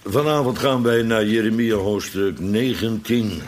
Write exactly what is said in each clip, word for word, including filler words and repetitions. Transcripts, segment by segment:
Vanavond gaan wij naar Jeremia hoofdstuk negentien.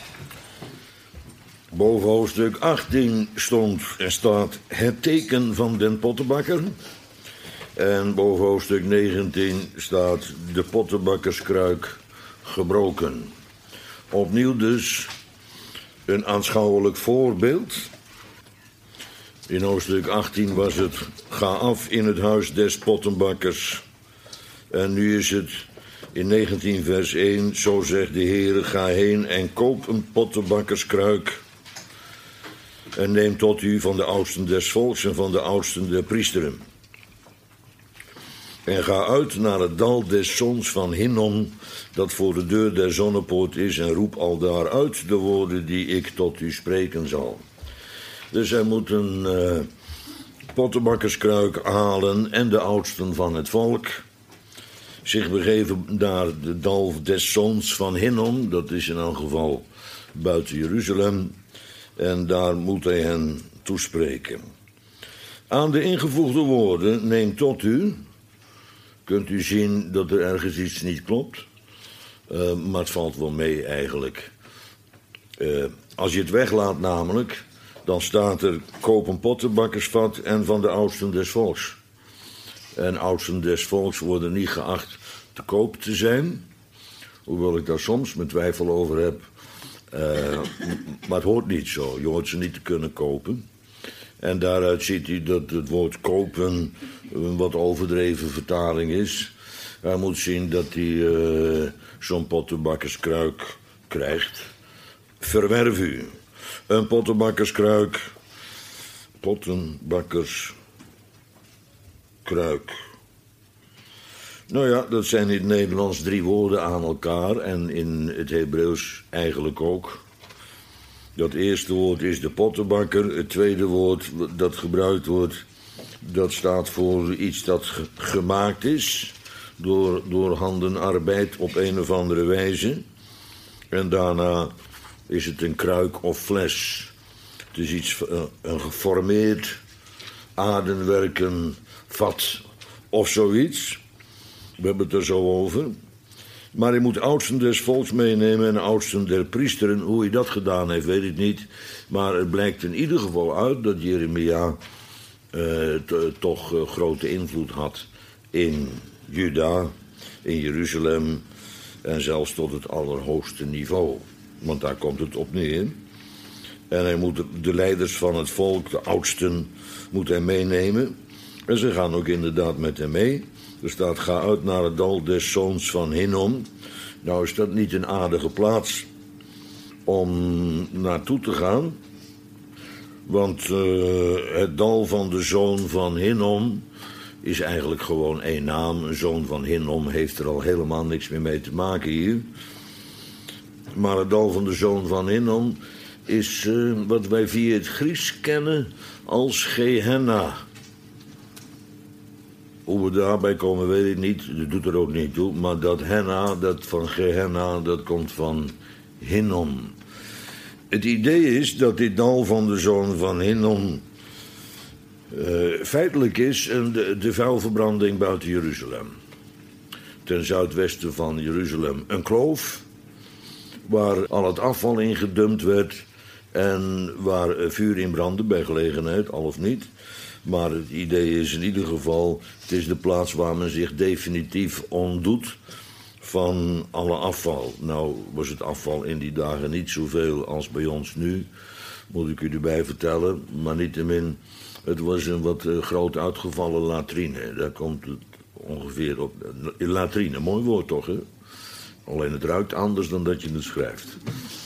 Boven hoofdstuk achttien stond en staat het teken van den pottenbakker. En boven hoofdstuk negentien staat de pottenbakkerskruik gebroken. Opnieuw dus een aanschouwelijk voorbeeld. In hoofdstuk achttien was het: ga af in het huis des pottenbakkers. En nu is het in negentien vers één, zo zegt de Heere, ga heen en koop een pottenbakkerskruik. En neem tot u van de oudsten des volks en van de oudsten der priesteren. En ga uit naar het dal des zoons van Hinnom, dat voor de deur der zonnepoort is, en roep al daaruit de woorden die ik tot u spreken zal. Dus hij moet een uh, pottenbakkerskruik halen en de oudsten van het volk zich begeven naar de dal des zoons van Hinnom, dat is in elk geval buiten Jeruzalem, en daar moet hij hen toespreken. Aan de ingevoegde woorden, neem tot u, kunt u zien dat er ergens iets niet klopt, uh, maar het valt wel mee eigenlijk. Uh, als je het weglaat namelijk, dan staat er: koop een pottenbakkersvat en van de oudsten des volks. En oudsten des volks worden niet geacht te koop te zijn, hoewel ik daar soms mijn twijfel over heb. Uh, maar het hoort niet zo. Je hoort ze niet te kunnen kopen. En daaruit ziet u dat het woord kopen een wat overdreven vertaling is. Hij moet zien dat hij uh, zo'n pottenbakkerskruik krijgt. Verwerf u een pottenbakkerskruik. Pottenbakkerskruik. Nou ja, dat zijn in het Nederlands drie woorden aan elkaar en in het Hebreeuws eigenlijk ook. Dat eerste woord is de pottenbakker. Het tweede woord dat gebruikt wordt, dat staat voor iets dat ge- gemaakt is door, door handenarbeid op een of andere wijze. En daarna is het een kruik of fles. Het is iets, een geformeerd aardenwerken vat of zoiets. We hebben het er zo over. Maar hij moet oudsten des volks meenemen en oudsten der priesteren. Hoe hij dat gedaan heeft, weet ik niet. Maar het blijkt in ieder geval uit dat Jeremia uh, t- toch uh, grote invloed had in Juda, in Jeruzalem en zelfs tot het allerhoogste niveau. Want daar komt het op neer. En hij moet de leiders van het volk, de oudsten, moet hij meenemen. En ze gaan ook inderdaad met hem mee. Er staat: ga uit naar het dal des zoons van Hinnom. Nou is dat niet een aardige plaats om naartoe te gaan. Want uh, het dal van de zoon van Hinnom is eigenlijk gewoon één naam. Een zoon van Hinnom heeft er al helemaal niks meer mee te maken hier. Maar het dal van de zoon van Hinnom is uh, wat wij via het Grieks kennen als Gehenna. Hoe we daarbij komen, weet ik niet. Dat doet er ook niet toe. Maar dat henna, dat van Gehenna, dat komt van Hinnom. Het idee is dat dit dal van de zoon van Hinnom uh, feitelijk is een, de, de vuilverbranding buiten Jeruzalem. Ten zuidwesten van Jeruzalem een kloof, waar al het afval in gedumpt werd en waar uh, vuur in brandde bij gelegenheid, al of niet. Maar het idee is in ieder geval, het is de plaats waar men zich definitief ontdoet van alle afval. Nou was het afval in die dagen niet zoveel als bij ons nu, moet ik u erbij vertellen. Maar niettemin, het was een wat uh, groot uitgevallen latrine. Daar komt het ongeveer op. Latrine, mooi woord toch, hè? Alleen het ruikt anders dan dat je het schrijft.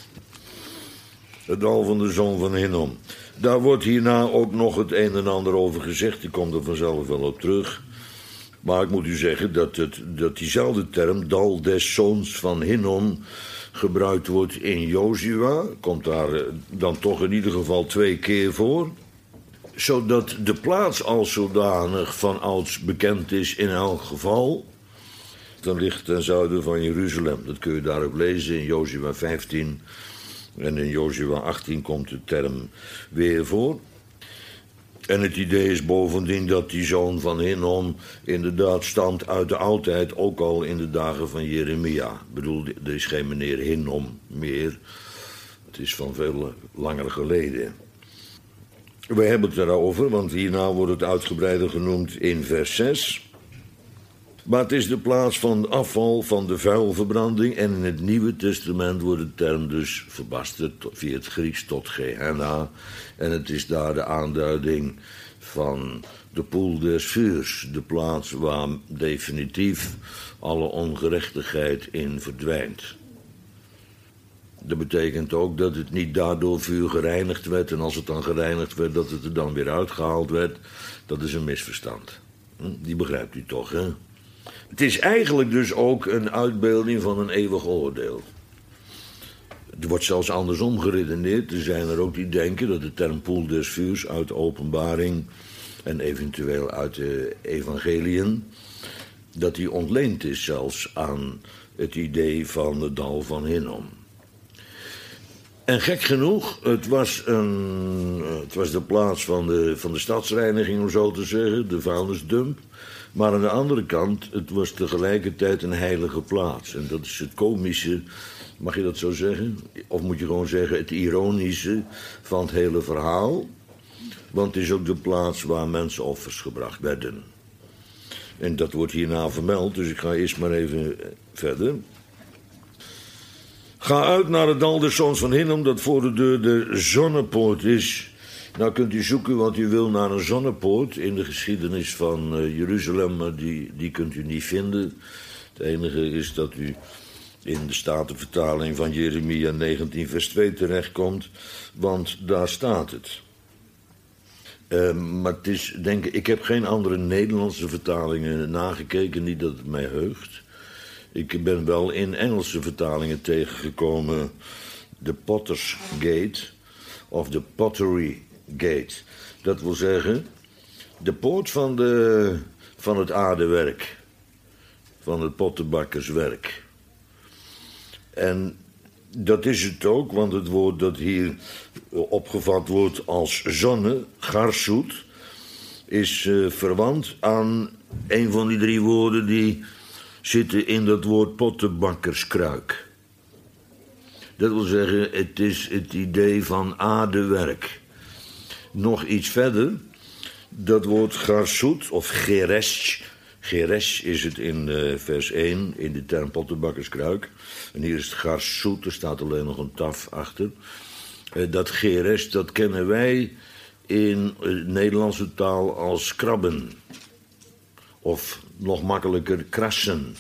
Het dal van de zoon van Hinnom. Daar wordt hierna ook nog het een en ander over gezegd. Ik kom er vanzelf wel op terug. Maar ik moet u zeggen dat, het, dat diezelfde term, dal des zoons van Hinnom, gebruikt wordt in Jozua. Komt daar dan toch in ieder geval twee keer voor. Zodat de plaats als zodanig van ouds bekend is in elk geval. Dan ligt ten zuiden van Jeruzalem. Dat kun je daarop lezen in Jozua vijftien. En in Jozua achttien komt de term weer voor. En het idee is bovendien dat die zoon van Hinnom inderdaad stamt uit de oudheid, ook al in de dagen van Jeremia. Ik bedoel, er is geen meneer Hinnom meer. Het is van veel langer geleden. We hebben het erover, want hierna wordt het uitgebreider genoemd in vers zes. Maar het is de plaats van afval van de vuilverbranding. En in het Nieuwe Testament wordt de term dus verbasterd via het Grieks tot Gehenna. En het is daar de aanduiding van de poel des vuurs. De plaats waar definitief alle ongerechtigheid in verdwijnt. Dat betekent ook dat het niet daardoor vuur gereinigd werd. En als het dan gereinigd werd, dat het er dan weer uitgehaald werd. Dat is een misverstand. Die begrijpt u toch, hè? Het is eigenlijk dus ook een uitbeelding van een eeuwig oordeel. Er wordt zelfs andersom geredeneerd. Er zijn er ook die denken dat de term poel des vuurs uit de Openbaring en eventueel uit de evangeliën, dat die ontleend is zelfs aan het idee van het dal van Hinnom. En gek genoeg, het was, een, het was de plaats van de, van de stadsreiniging, om zo te zeggen, de vuilnisdump. Maar aan de andere kant, het was tegelijkertijd een heilige plaats. En dat is het komische, mag je dat zo zeggen? Of moet je gewoon zeggen het ironische van het hele verhaal? Want het is ook de plaats waar mensenoffers gebracht werden. En dat wordt hierna vermeld, dus ik ga eerst maar even verder. Ga uit naar het dal des zoons van Hinnom, dat voor de deur de zonnepoort is. Nou kunt u zoeken wat u wil naar een zonnepoort in de geschiedenis van uh, Jeruzalem, maar die, die kunt u niet vinden. Het enige is dat u in de Statenvertaling van Jeremia negentien vers twee terechtkomt, want daar staat het. Uh, maar het is, denk ik, ik heb geen andere Nederlandse vertalingen nagekeken, niet dat het mij heugt. Ik ben wel in Engelse vertalingen tegengekomen de Potter's Gate of de Pottery Gate. Dat wil zeggen, de poort van, de, van het aardewerk, van het pottenbakkerswerk. En dat is het ook, want het woord dat hier opgevat wordt als zonne, garsoet, is uh, verwant aan een van die drie woorden die zitten in dat woord pottenbakkerskruik. Dat wil zeggen, het is het idee van aardewerk. Nog iets verder, dat woord garsoet of geresh. Geresh is het in uh, vers één, in de term pottenbakkerskruik. En hier is het garsoet, er staat alleen nog een taf achter. Uh, dat geresh, dat kennen wij in uh, Nederlandse taal als krabben. Of nog makkelijker, krassen.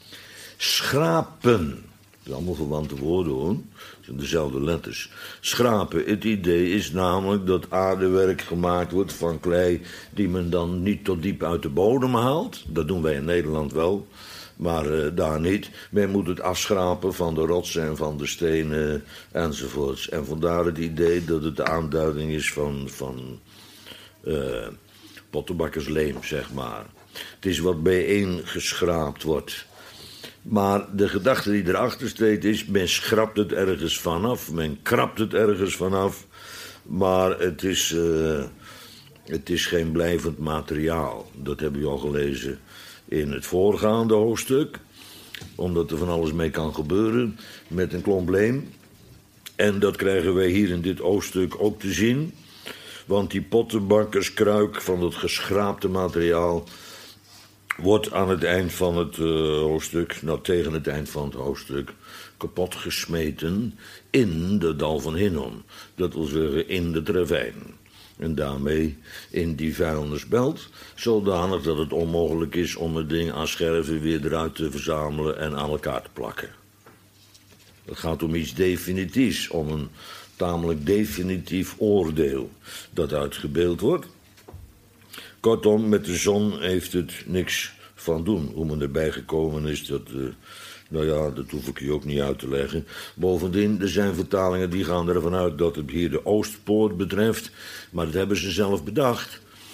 Schrapen. Dat zijn allemaal verwante woorden, hoor. Dat zijn dezelfde letters. Schrapen. Het idee is namelijk dat aardewerk gemaakt wordt van klei die men dan niet tot diep uit de bodem haalt. Dat doen wij in Nederland wel, maar uh, daar niet. Men moet het afschrapen van de rotsen en van de stenen enzovoorts. En vandaar het idee dat het de aanduiding is van, van uh, pottenbakkersleem, zeg maar. Het is wat bijeengeschraapt wordt. Maar de gedachte die erachter steekt is, men schrapt het ergens vanaf, men krabt het ergens vanaf, maar het is, uh, het is geen blijvend materiaal. Dat hebben we al gelezen in het voorgaande hoofdstuk, omdat er van alles mee kan gebeuren met een klomp leem. En dat krijgen wij hier in dit hoofdstuk ook te zien, want die pottenbakkerskruik van het geschraapte materiaal wordt aan het eind van het uh, hoofdstuk, nou tegen het eind van het hoofdstuk, kapot gesmeten in de dal van Hinnom. Dat wil zeggen in de ravijn. En daarmee in die vuilnisbelt, zodanig dat het onmogelijk is om het ding aan scherven weer eruit te verzamelen en aan elkaar te plakken. Het gaat om iets definitiefs, om een tamelijk definitief oordeel dat uitgebeeld wordt. Kortom, met de zon heeft het niks van doen. Hoe men erbij gekomen is, dat, uh, nou ja, dat hoef ik je ook niet uit te leggen. Bovendien, er zijn vertalingen die gaan ervan uit dat het hier de Oostpoort betreft. Maar dat hebben ze zelf bedacht.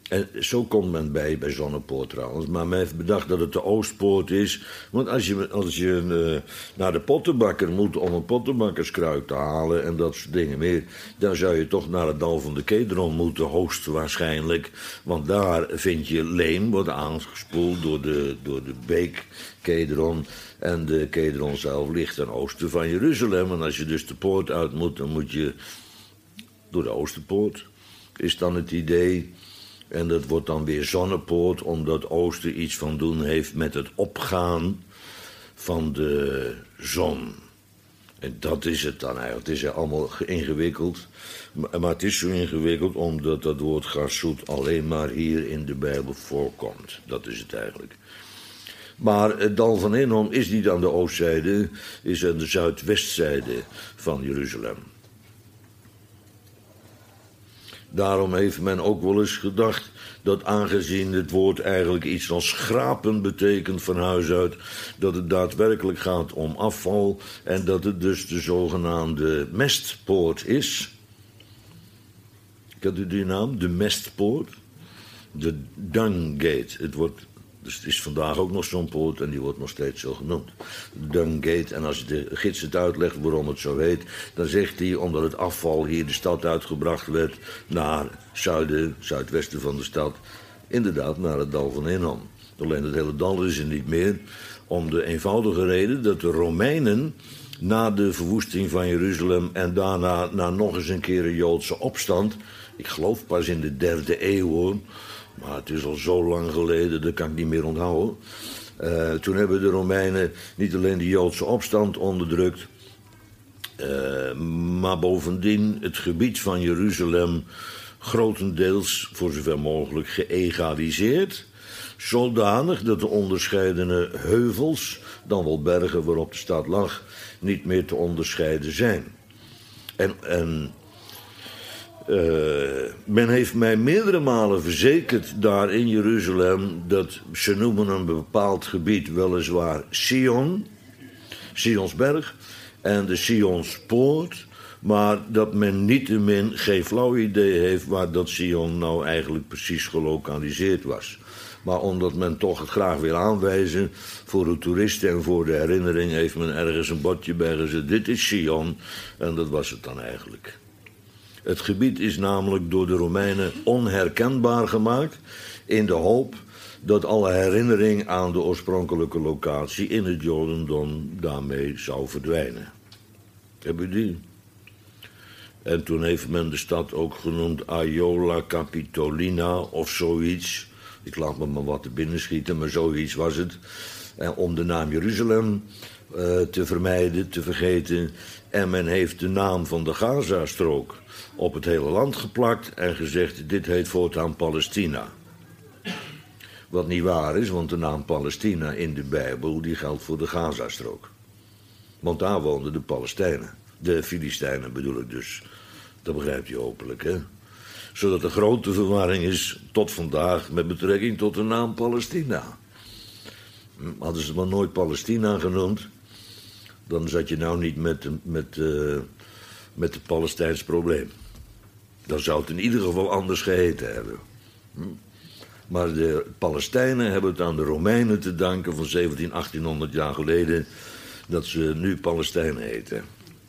En zo komt men bij, bij Zonnepoort trouwens. Maar men heeft bedacht dat het de Oostpoort is. Want als je, als je uh, naar de pottenbakker moet om een pottenbakkerskruik te halen en dat soort dingen meer, dan zou je toch naar het dal van de Kedron moeten, hoogstwaarschijnlijk. Want daar vind je leem, wordt aangespoeld door de, door de beek Kedron. En de Kedron zelf ligt ten oosten van Jeruzalem. En als je dus de poort uit moet, dan moet je door de Oosterpoort, is dan het idee. En dat wordt dan weer Zonnepoort, omdat Oosten iets van doen heeft met het opgaan van de zon. En dat is het dan eigenlijk. Het is allemaal ingewikkeld. Maar het is zo ingewikkeld omdat dat woord gassoet alleen maar hier in de Bijbel voorkomt. Dat is het eigenlijk. Maar het dal van Hinnom is niet aan de oostzijde, is aan de zuidwestzijde van Jeruzalem. Daarom heeft men ook wel eens gedacht dat aangezien het woord eigenlijk iets als schrapen betekent van huis uit, dat het daadwerkelijk gaat om afval en dat het dus de zogenaamde mestpoort is. Kent u die naam? De mestpoort? De Dunggate. Het wordt, dus het is vandaag ook nog zo'n poort en die wordt nog steeds zo genoemd. Dunggate. En als de gids het uitlegt waarom het zo heet, dan zegt hij omdat het afval hier de stad uitgebracht werd naar zuiden, zuidwesten van de stad. Inderdaad, naar het dal van Hinnom. Alleen het hele dal is er niet meer. Om de eenvoudige reden dat de Romeinen na de verwoesting van Jeruzalem en daarna na nog eens een keer een Joodse opstand, ik geloof pas in de derde eeuw hoor, maar het is al zo lang geleden, dat kan ik niet meer onthouden. Uh, toen hebben de Romeinen niet alleen de Joodse opstand onderdrukt, uh, maar bovendien het gebied van Jeruzalem grotendeels, voor zover mogelijk, geëgaliseerd. Zodanig dat de onderscheidene heuvels, dan wel bergen waarop de stad lag, niet meer te onderscheiden zijn. En, en uh, men heeft mij meerdere malen verzekerd daar in Jeruzalem dat ze noemen een bepaald gebied weliswaar Sion, Sionsberg en de Sionspoort, maar dat men niettemin geen flauw idee heeft waar dat Sion nou eigenlijk precies gelokaliseerd was. Maar omdat men toch het graag wil aanwijzen voor de toeristen en voor de herinnering, heeft men ergens een bordje bij gezet. Dit is Sion. En dat was het dan eigenlijk. Het gebied is namelijk door de Romeinen onherkenbaar gemaakt, in de hoop dat alle herinnering aan de oorspronkelijke locatie in het Jodendom daarmee zou verdwijnen. Heb je die? En toen heeft men de stad ook genoemd Aiola Capitolina of zoiets. Ik laat me maar wat te binnen schieten, maar zoiets was het. En om de naam Jeruzalem uh, te vermijden, te vergeten. En men heeft de naam van de Gazastrook op het hele land geplakt en gezegd, dit heet voortaan Palestina. Wat niet waar is, want de naam Palestina in de Bijbel, die geldt voor de Gazastrook. Want daar woonden de Palestijnen. De Filistijnen bedoel ik dus. Dat begrijpt u hopelijk, hè? Zodat er grote verwarring is tot vandaag met betrekking tot de naam Palestina. Hadden ze maar nooit Palestina genoemd, dan zat je nou niet met, met, uh, met het Palestijns probleem. Dan zou het in ieder geval anders geheten hebben. Maar de Palestijnen hebben het aan de Romeinen te danken van zeventienhonderd, achttienhonderd jaar geleden, dat ze nu Palestijnen heten.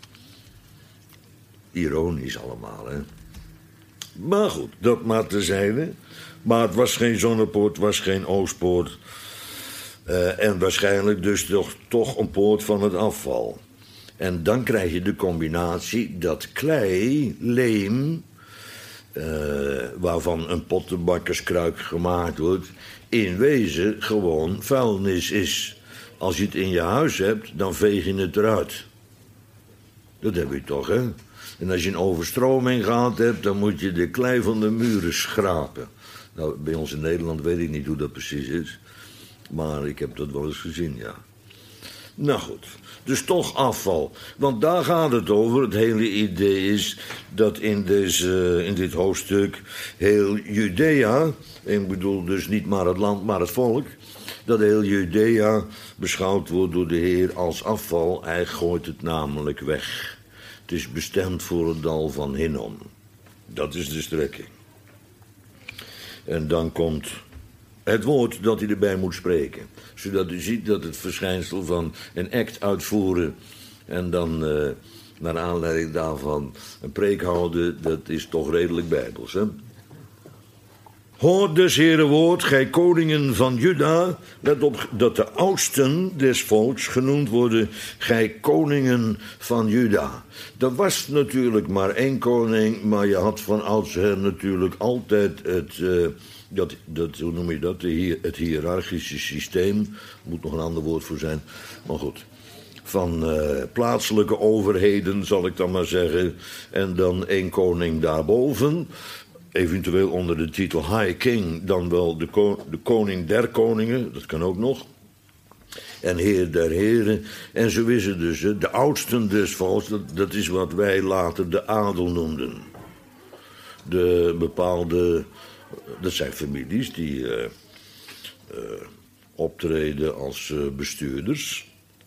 Ironisch allemaal, hè. Maar goed, dat maar terzijde. Maar het was geen Zonnepoort, het was geen Oostpoort. Uh, en waarschijnlijk dus toch, toch een poort van het afval. En dan krijg je de combinatie dat klei, leem, uh, waarvan een pottenbakkerskruik gemaakt wordt, in wezen gewoon vuilnis is. Als je het in je huis hebt, dan veeg je het eruit. Dat heb je toch, hè? En als je een overstroming gehad hebt, dan moet je de klei van de muren schrapen. Nou, bij ons in Nederland weet ik niet hoe dat precies is. Maar ik heb dat wel eens gezien, ja. Nou goed, dus toch afval. Want daar gaat het over. Het hele idee is dat in, deze, in dit hoofdstuk heel Judea, ik bedoel dus niet maar het land, maar het volk, dat heel Judea beschouwd wordt door de Heer als afval. Hij gooit het namelijk weg. Het is bestemd voor het dal van Hinnom. Dat is de strekking. En dan komt het woord dat hij erbij moet spreken. Zodat u ziet dat het verschijnsel van een act uitvoeren en dan uh, naar aanleiding daarvan een preek houden, dat is toch redelijk bijbels, hè? Hoor dus, Heere woord, gij koningen van Juda, let op dat de oudsten des volks genoemd worden, gij koningen van Juda. Er was natuurlijk maar één koning, maar je had van oudsher natuurlijk altijd het, uh, dat, dat, hoe noem je dat, de, het hiërarchische systeem, er moet nog een ander woord voor zijn, maar goed, van uh, plaatselijke overheden, zal ik dan maar zeggen, en dan één koning daarboven. Eventueel onder de titel High King, dan wel de, ko- de koning der koningen, dat kan ook nog. En heer der heren. En zo is het dus, de oudsten des volks, dat, dat is wat wij later de adel noemden. De bepaalde, dat zijn families die uh, uh, optreden als uh, bestuurders.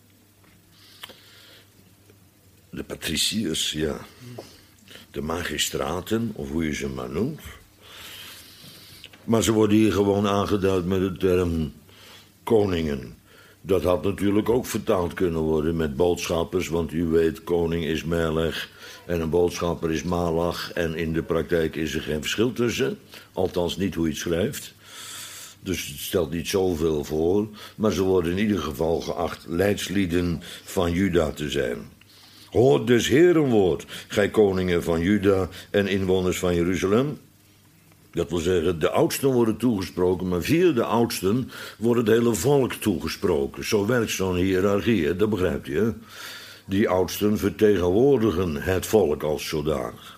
De patriciërs, ja. De magistraten, of hoe je ze maar noemt. Maar ze worden hier gewoon aangeduid met de term koningen. Dat had natuurlijk ook vertaald kunnen worden met boodschappers, want u weet, koning is Melech en een boodschapper is Malach. En in de praktijk is er geen verschil tussen, althans niet hoe je het schrijft. Dus het stelt niet zoveel voor, maar ze worden in ieder geval geacht leidslieden van Juda te zijn. Hoor dus Heerenwoord, gij koningen van Juda en inwoners van Jeruzalem. Dat wil zeggen, de oudsten worden toegesproken, maar via de oudsten wordt het hele volk toegesproken. Zo werkt zo'n hiërarchie, hè? Dat begrijpt je. Hè? Die oudsten vertegenwoordigen het volk als zodanig.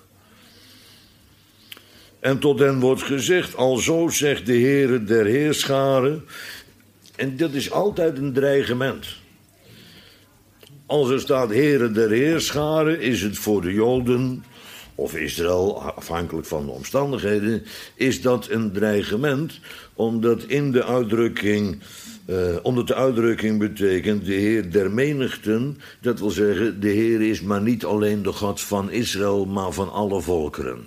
En tot hen wordt gezegd, alzo zegt de Heere der Heerscharen. En dat is altijd een dreigement. Als er staat Heere der Heerscharen, is het voor de Joden, of Israël, afhankelijk van de omstandigheden, is dat een dreigement, omdat in de uitdrukking, uh, omdat de uitdrukking betekent de Heer der menigten, dat wil zeggen, de Heer is maar niet alleen de God van Israël, maar van alle volkeren.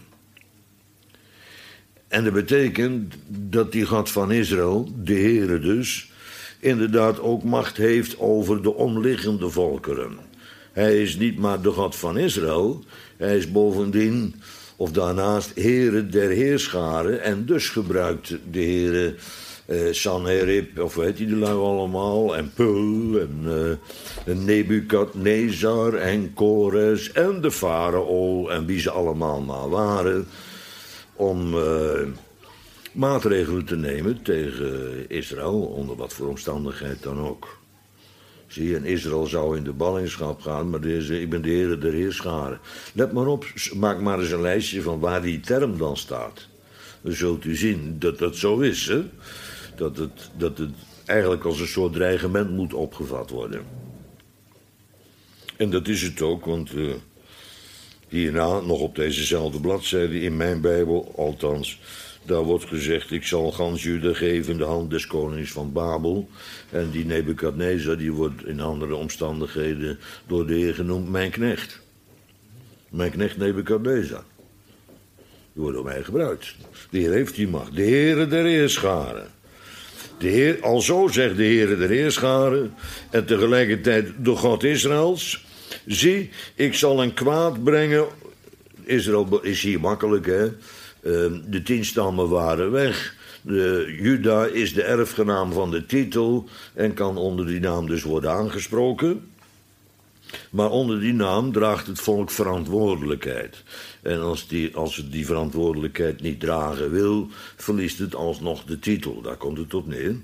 En dat betekent dat die God van Israël, de Heere dus, inderdaad ook macht heeft over de omliggende volkeren. Hij is niet maar de God van Israël, hij is bovendien, of daarnaast, Heere der Heerscharen, en dus gebruikt de Heere eh, Sanherib, of weet hij die lui allemaal, en Pul, en, uh, en Nebukadnezar, en Kores, en de farao, en wie ze allemaal maar waren, om Uh, maatregelen te nemen tegen Israël, onder wat voor omstandigheid dan ook. Zie je, en Israël zou in de ballingschap gaan, maar deze, ik ben de Heere der Heerscharen. Let maar op, maak maar eens een lijstje van waar die term dan staat. Dan zult u zien dat dat zo is, hè? Dat het, dat het eigenlijk als een soort dreigement moet opgevat worden. En dat is het ook, want uh, hierna, nog op dezezelfde bladzijde in mijn Bijbel, althans, daar wordt gezegd, ik zal gans Juda geven in de hand des konings van Babel. En die Nebukadnezar, die wordt in andere omstandigheden door de Heer genoemd mijn knecht. Mijn knecht Nebukadnezar. Die wordt door mij gebruikt. De Heer heeft die macht. De Heere der Heerscharen. De Heer, alzo zegt de Heere der Heerscharen en tegelijkertijd de God Israëls. Zie, ik zal een kwaad brengen. Israël is hier makkelijk, hè. De tien stammen waren weg. De Juda is de erfgenaam van de titel en kan onder die naam dus worden aangesproken. Maar onder die naam draagt het volk verantwoordelijkheid. En als, die, als het die verantwoordelijkheid niet dragen wil, verliest het alsnog de titel. Daar komt het op neer.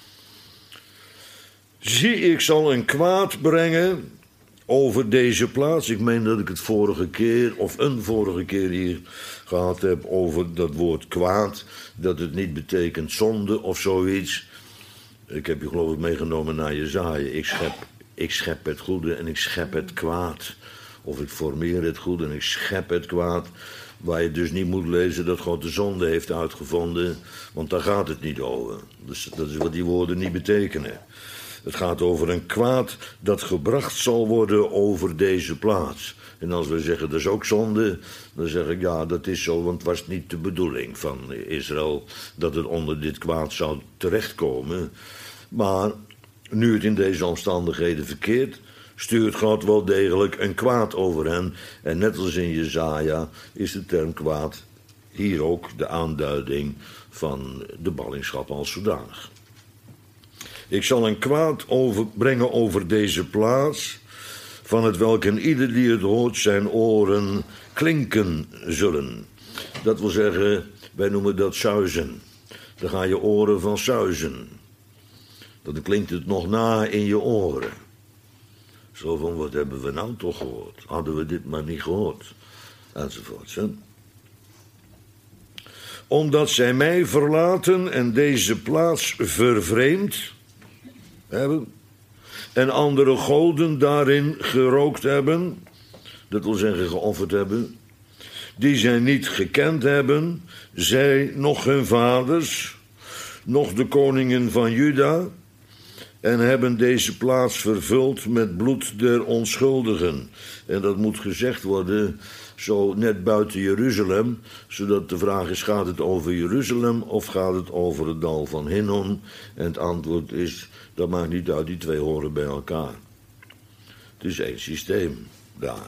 Zie, ik zal een kwaad brengen over deze plaats. Ik meen dat ik het vorige keer, of een vorige keer hier gehad heb over dat woord kwaad. Dat het niet betekent zonde of zoiets. Ik heb je geloof ik meegenomen naar Jesaja. Ik schep, ik schep het goede en ik schep het kwaad. Of ik formeer het goede en ik schep het kwaad. Waar je dus niet moet lezen dat God de zonde heeft uitgevonden. Want daar gaat het niet over. Dus dat is wat die woorden niet betekenen. Het gaat over een kwaad dat gebracht zal worden over deze plaats. En als we zeggen dat is ook zonde, dan zeg ik ja, dat is zo, want het was niet de bedoeling van Israël dat het onder dit kwaad zou terechtkomen. Maar nu het in deze omstandigheden verkeert, stuurt God wel degelijk een kwaad over hen. En net als in Jesaja is de term kwaad hier ook de aanduiding van de ballingschap als zodanig. Ik zal een kwaad overbrengen over deze plaats, van het welk en ieder die het hoort zijn oren klinken zullen. Dat wil zeggen, wij noemen dat suizen. Dan gaan je oren van suizen. Dan klinkt het nog na in je oren. Zo van, wat hebben we nou toch gehoord? Hadden we dit maar niet gehoord? Enzovoort. Hè? Omdat zij mij verlaten en deze plaats vervreemd hebben en andere goden daarin gerookt hebben, dat wil zeggen geofferd hebben, die zij niet gekend hebben, zij nog hun vaders, nog de koningen van Juda, en hebben deze plaats vervuld met bloed der onschuldigen. En dat moet gezegd worden zo net buiten Jeruzalem, zodat de vraag is, gaat het over Jeruzalem of gaat het over het dal van Hinnom? En het antwoord is, dat maakt niet uit, die twee horen bij elkaar. Het is één systeem daar.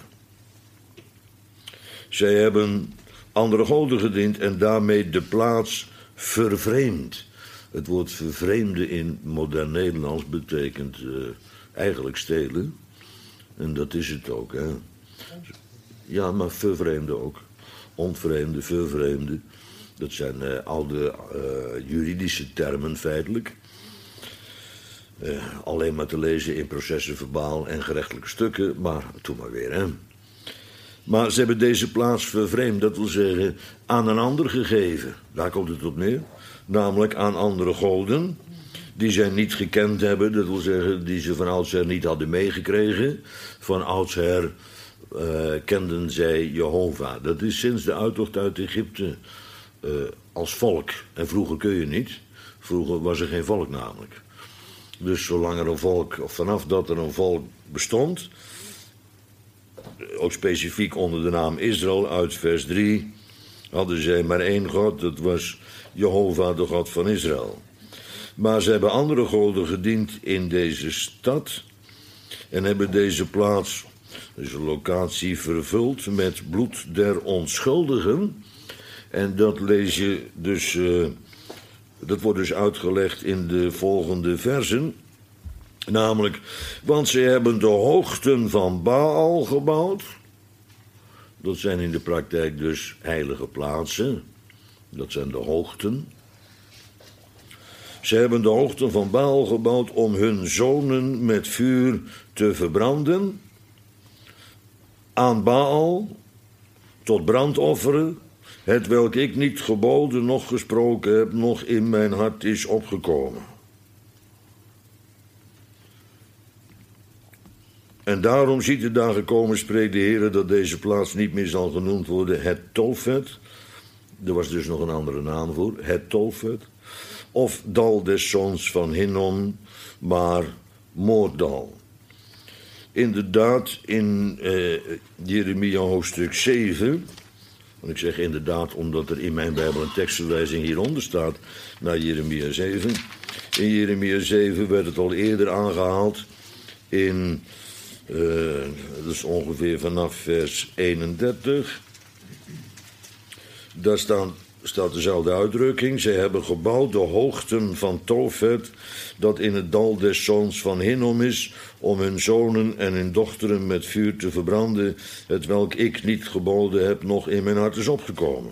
Zij hebben andere goden gediend en daarmee de plaats vervreemd. Het woord vervreemden in modern Nederlands betekent uh, eigenlijk stelen. En dat is het ook, hè. Ja, maar vervreemden ook. Ontvreemden, vervreemden. Dat zijn uh, oude uh, juridische termen feitelijk. Uh, alleen maar te lezen in processen verbaal en gerechtelijke stukken. Maar, doe maar weer, hè. Maar ze hebben deze plaats vervreemd, dat wil zeggen aan een ander gegeven. Daar komt het op neer. Namelijk aan andere goden, die zij niet gekend hebben. Dat wil zeggen, die ze van oudsher niet hadden meegekregen. Van oudsher uh, kenden zij Jehovah. Dat is sinds de uittocht uit Egypte uh, als volk. En vroeger kun je niet. Vroeger was er geen volk namelijk. Dus zolang er een volk, of vanaf dat er een volk bestond, ook specifiek onder de naam Israël uit vers drie, hadden zij maar één God, dat was Jehovah, de God van Israël. Maar ze hebben andere goden gediend in deze stad en hebben deze plaats, deze locatie, vervuld met bloed der onschuldigen. En dat lees je dus, uh, dat wordt dus uitgelegd in de volgende versen. Namelijk, want ze hebben de hoogten van Baal gebouwd. Dat zijn in de praktijk dus heilige plaatsen. Dat zijn de hoogten. Ze hebben de hoogten van Baal gebouwd om hun zonen met vuur te verbranden. Aan Baal, tot brandofferen, hetwelk ik niet geboden, noch gesproken heb, noch in mijn hart is opgekomen. En daarom ziet de dag gekomen, spreekt de Heer, dat deze plaats niet meer zal genoemd worden het Tofet. Er was dus nog een andere naam voor, het Tofet. Of dal des zoons van Hinnom, maar Moorddal. Inderdaad, in eh, Jeremia hoofdstuk zeven, want ik zeg inderdaad omdat er in mijn Bijbel een tekstverwijzing hieronder staat naar Jeremia zeven. In Jeremia zeven werd het al eerder aangehaald in, uh, dat is ongeveer vanaf vers eenendertig. Daar staan, staat dezelfde uitdrukking. Zij hebben gebouwd de hoogten van Tofet, dat in het dal des zoons van Hinnom is, om hun zonen en hun dochteren met vuur te verbranden, hetwelk ik niet geboden heb, nog in mijn hart is opgekomen.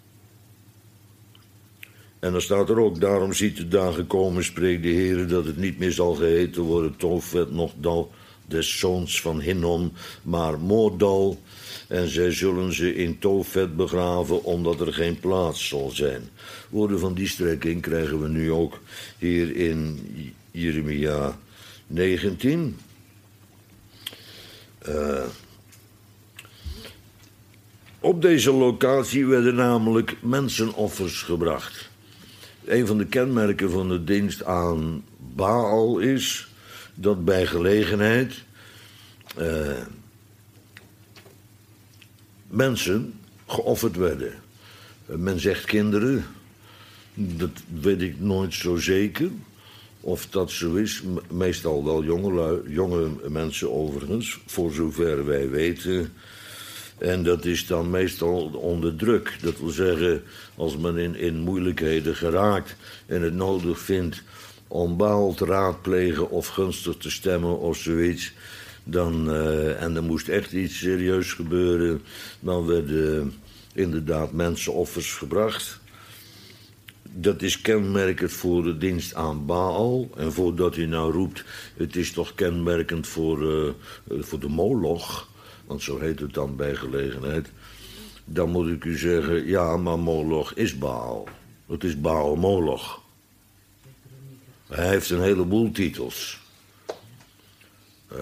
En dan staat er ook, daarom ziet de dagen komen, spreekt de Heer, dat het niet meer zal geheten worden Tofet, noch dal des zoons van Hinnom, maar Moorddal. En zij zullen ze in Tofet begraven, omdat er geen plaats zal zijn. Woorden van die strekking krijgen we nu ook hier in Jeremia negentien. Uh, op deze locatie werden namelijk mensenoffers gebracht. Een van de kenmerken van de dienst aan Baal is dat bij gelegenheid uh, mensen geofferd werden. Uh, men zegt kinderen, dat weet ik nooit zo zeker. Of dat zo is, meestal wel jonge, jonge mensen overigens, voor zover wij weten. En dat is dan meestal onder druk. Dat wil zeggen, als men in, in moeilijkheden geraakt en het nodig vindt om Baal te raadplegen of gunstig te stemmen of zoiets, dan, uh, en er moest echt iets serieus gebeuren, dan werden inderdaad mensenoffers gebracht. Dat is kenmerkend voor de dienst aan Baal. En voordat hij nou roept, het is toch kenmerkend voor, uh, voor de Moloch, want zo heet het dan bij gelegenheid, dan moet ik u zeggen, ja, maar Moloch is Baal. Het is Baal Moloch. Hij heeft een heleboel titels. Uh,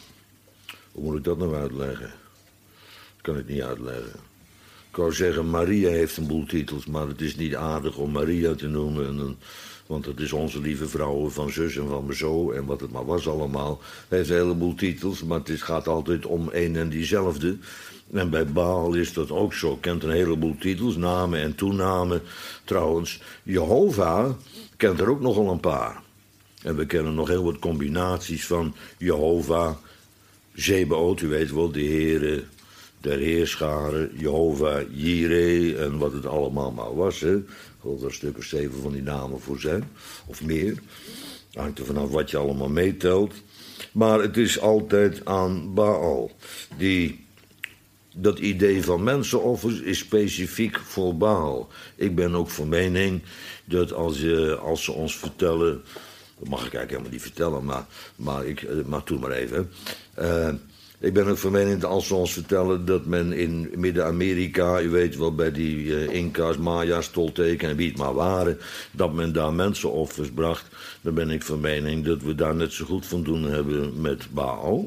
hoe moet ik dat nou uitleggen? Dat kan ik niet uitleggen. Ik wou zeggen, Maria heeft een boel titels, maar het is niet aardig om Maria te noemen. En een, want het is onze lieve vrouw van zus en van me zo en wat het maar was allemaal. Hij heeft een heleboel titels, maar het is, gaat altijd om één en diezelfde. En bij Baal is dat ook zo. Kent een heleboel titels, namen en toenamen. Trouwens, Jehovah kent er ook nogal een paar. En we kennen nog heel wat combinaties van Jehovah, Zebaoth, u weet wel, de heren der heerscharen, Jehovah, Jireh en wat het allemaal maar was. Hè. Ik geloof er een stuk of zeven van die namen voor zijn, of meer. Hangt er vanaf wat je allemaal meetelt. Maar het is altijd aan Baal. Die, dat idee van mensenoffers is specifiek voor Baal. Ik ben ook van mening dat als, je, als ze ons vertellen, dat mag ik eigenlijk helemaal niet vertellen, maar, maar, ik, maar doe maar even. Uh, Ik ben ook van mening dat als ze ons vertellen dat men in Midden-Amerika, u weet wel, bij die uh, Inca's, Maya's, Tolteken en wie het maar waren, dat men daar mensenoffers bracht, dan ben ik van mening dat we daar net zo goed van doen hebben met Baal.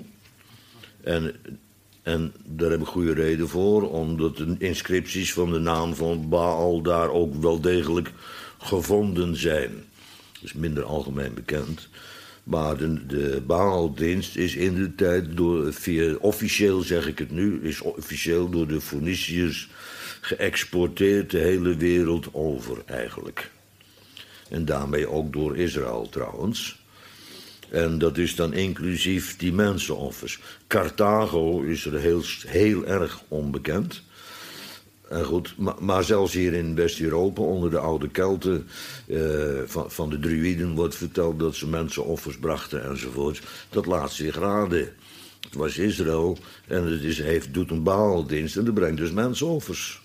En, en daar heb ik goede reden voor, omdat de inscripties van de naam van Baal daar ook wel degelijk gevonden zijn. Dat is minder algemeen bekend. Maar de, de Baaldienst is in de tijd, door, via, officieel zeg ik het nu, is officieel door de Phoeniciërs geëxporteerd de hele wereld over eigenlijk. En daarmee ook door Israël trouwens. En dat is dan inclusief die mensenoffers. Carthago is er heel, heel erg onbekend. En goed, maar, maar zelfs hier in West-Europa, onder de oude Kelten, uh, van, van de druïden wordt verteld dat ze mensenoffers brachten enzovoort. Dat laat zich raden. Het was Israël en het is, heeft, doet een Baaldienst en dat brengt dus mensenoffers.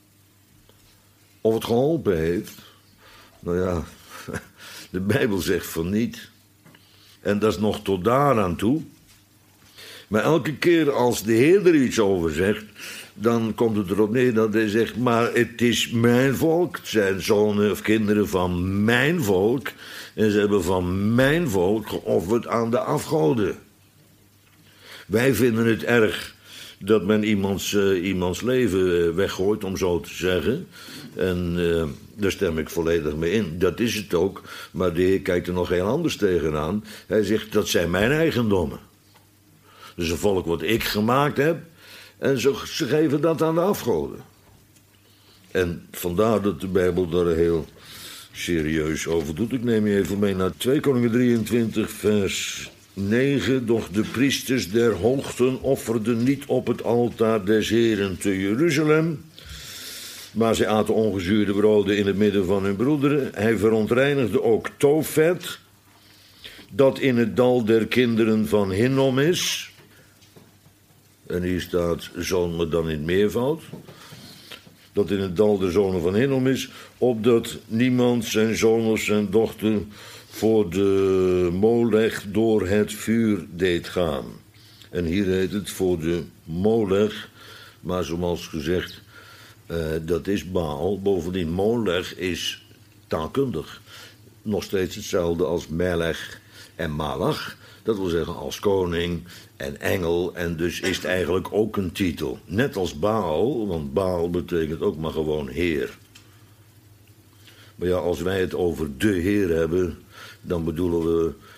Of het geholpen heeft, nou ja, de Bijbel zegt van niet. En dat is nog tot daaraan toe. Maar elke keer als de Heer er iets over zegt, dan komt het erop neer dat hij zegt, maar het is mijn volk. Het zijn zonen of kinderen van mijn volk. En ze hebben van mijn volk geofferd aan de afgoden. Wij vinden het erg dat men iemands, uh, iemands leven weggooit, om zo te zeggen. En uh, daar stem ik volledig mee in. Dat is het ook. Maar de Heer kijkt er nog heel anders tegenaan. Hij zegt, dat zijn mijn eigendommen. Dus een volk wat ik gemaakt heb. En ze, ze geven dat aan de afgoden. En vandaar dat de Bijbel daar heel serieus over doet. Ik neem je even mee naar twee Koningen drieëntwintig, vers negen. Doch de priesters der hoogten offerden niet op het altaar des Heren te Jeruzalem, maar zij aten ongezuurde broden in het midden van hun broederen. Hij verontreinigde ook Tofet, dat in het dal der kinderen van Hinnom is. En hier staat zoon, maar dan in het meervoud. Dat in het dal der zonen van Hinnom is, opdat niemand zijn zoon of zijn dochter voor de Molech door het vuur deed gaan. En hier heet het voor de Molech, maar zoals gezegd, uh, dat is Baal. Bovendien, Molech is taalkundig nog steeds hetzelfde als Melech en Malach. Dat wil zeggen als koning en engel, en dus is het eigenlijk ook een titel. Net als Baal, want Baal betekent ook maar gewoon heer. Maar ja, als wij het over de Heer hebben, dan bedoelen we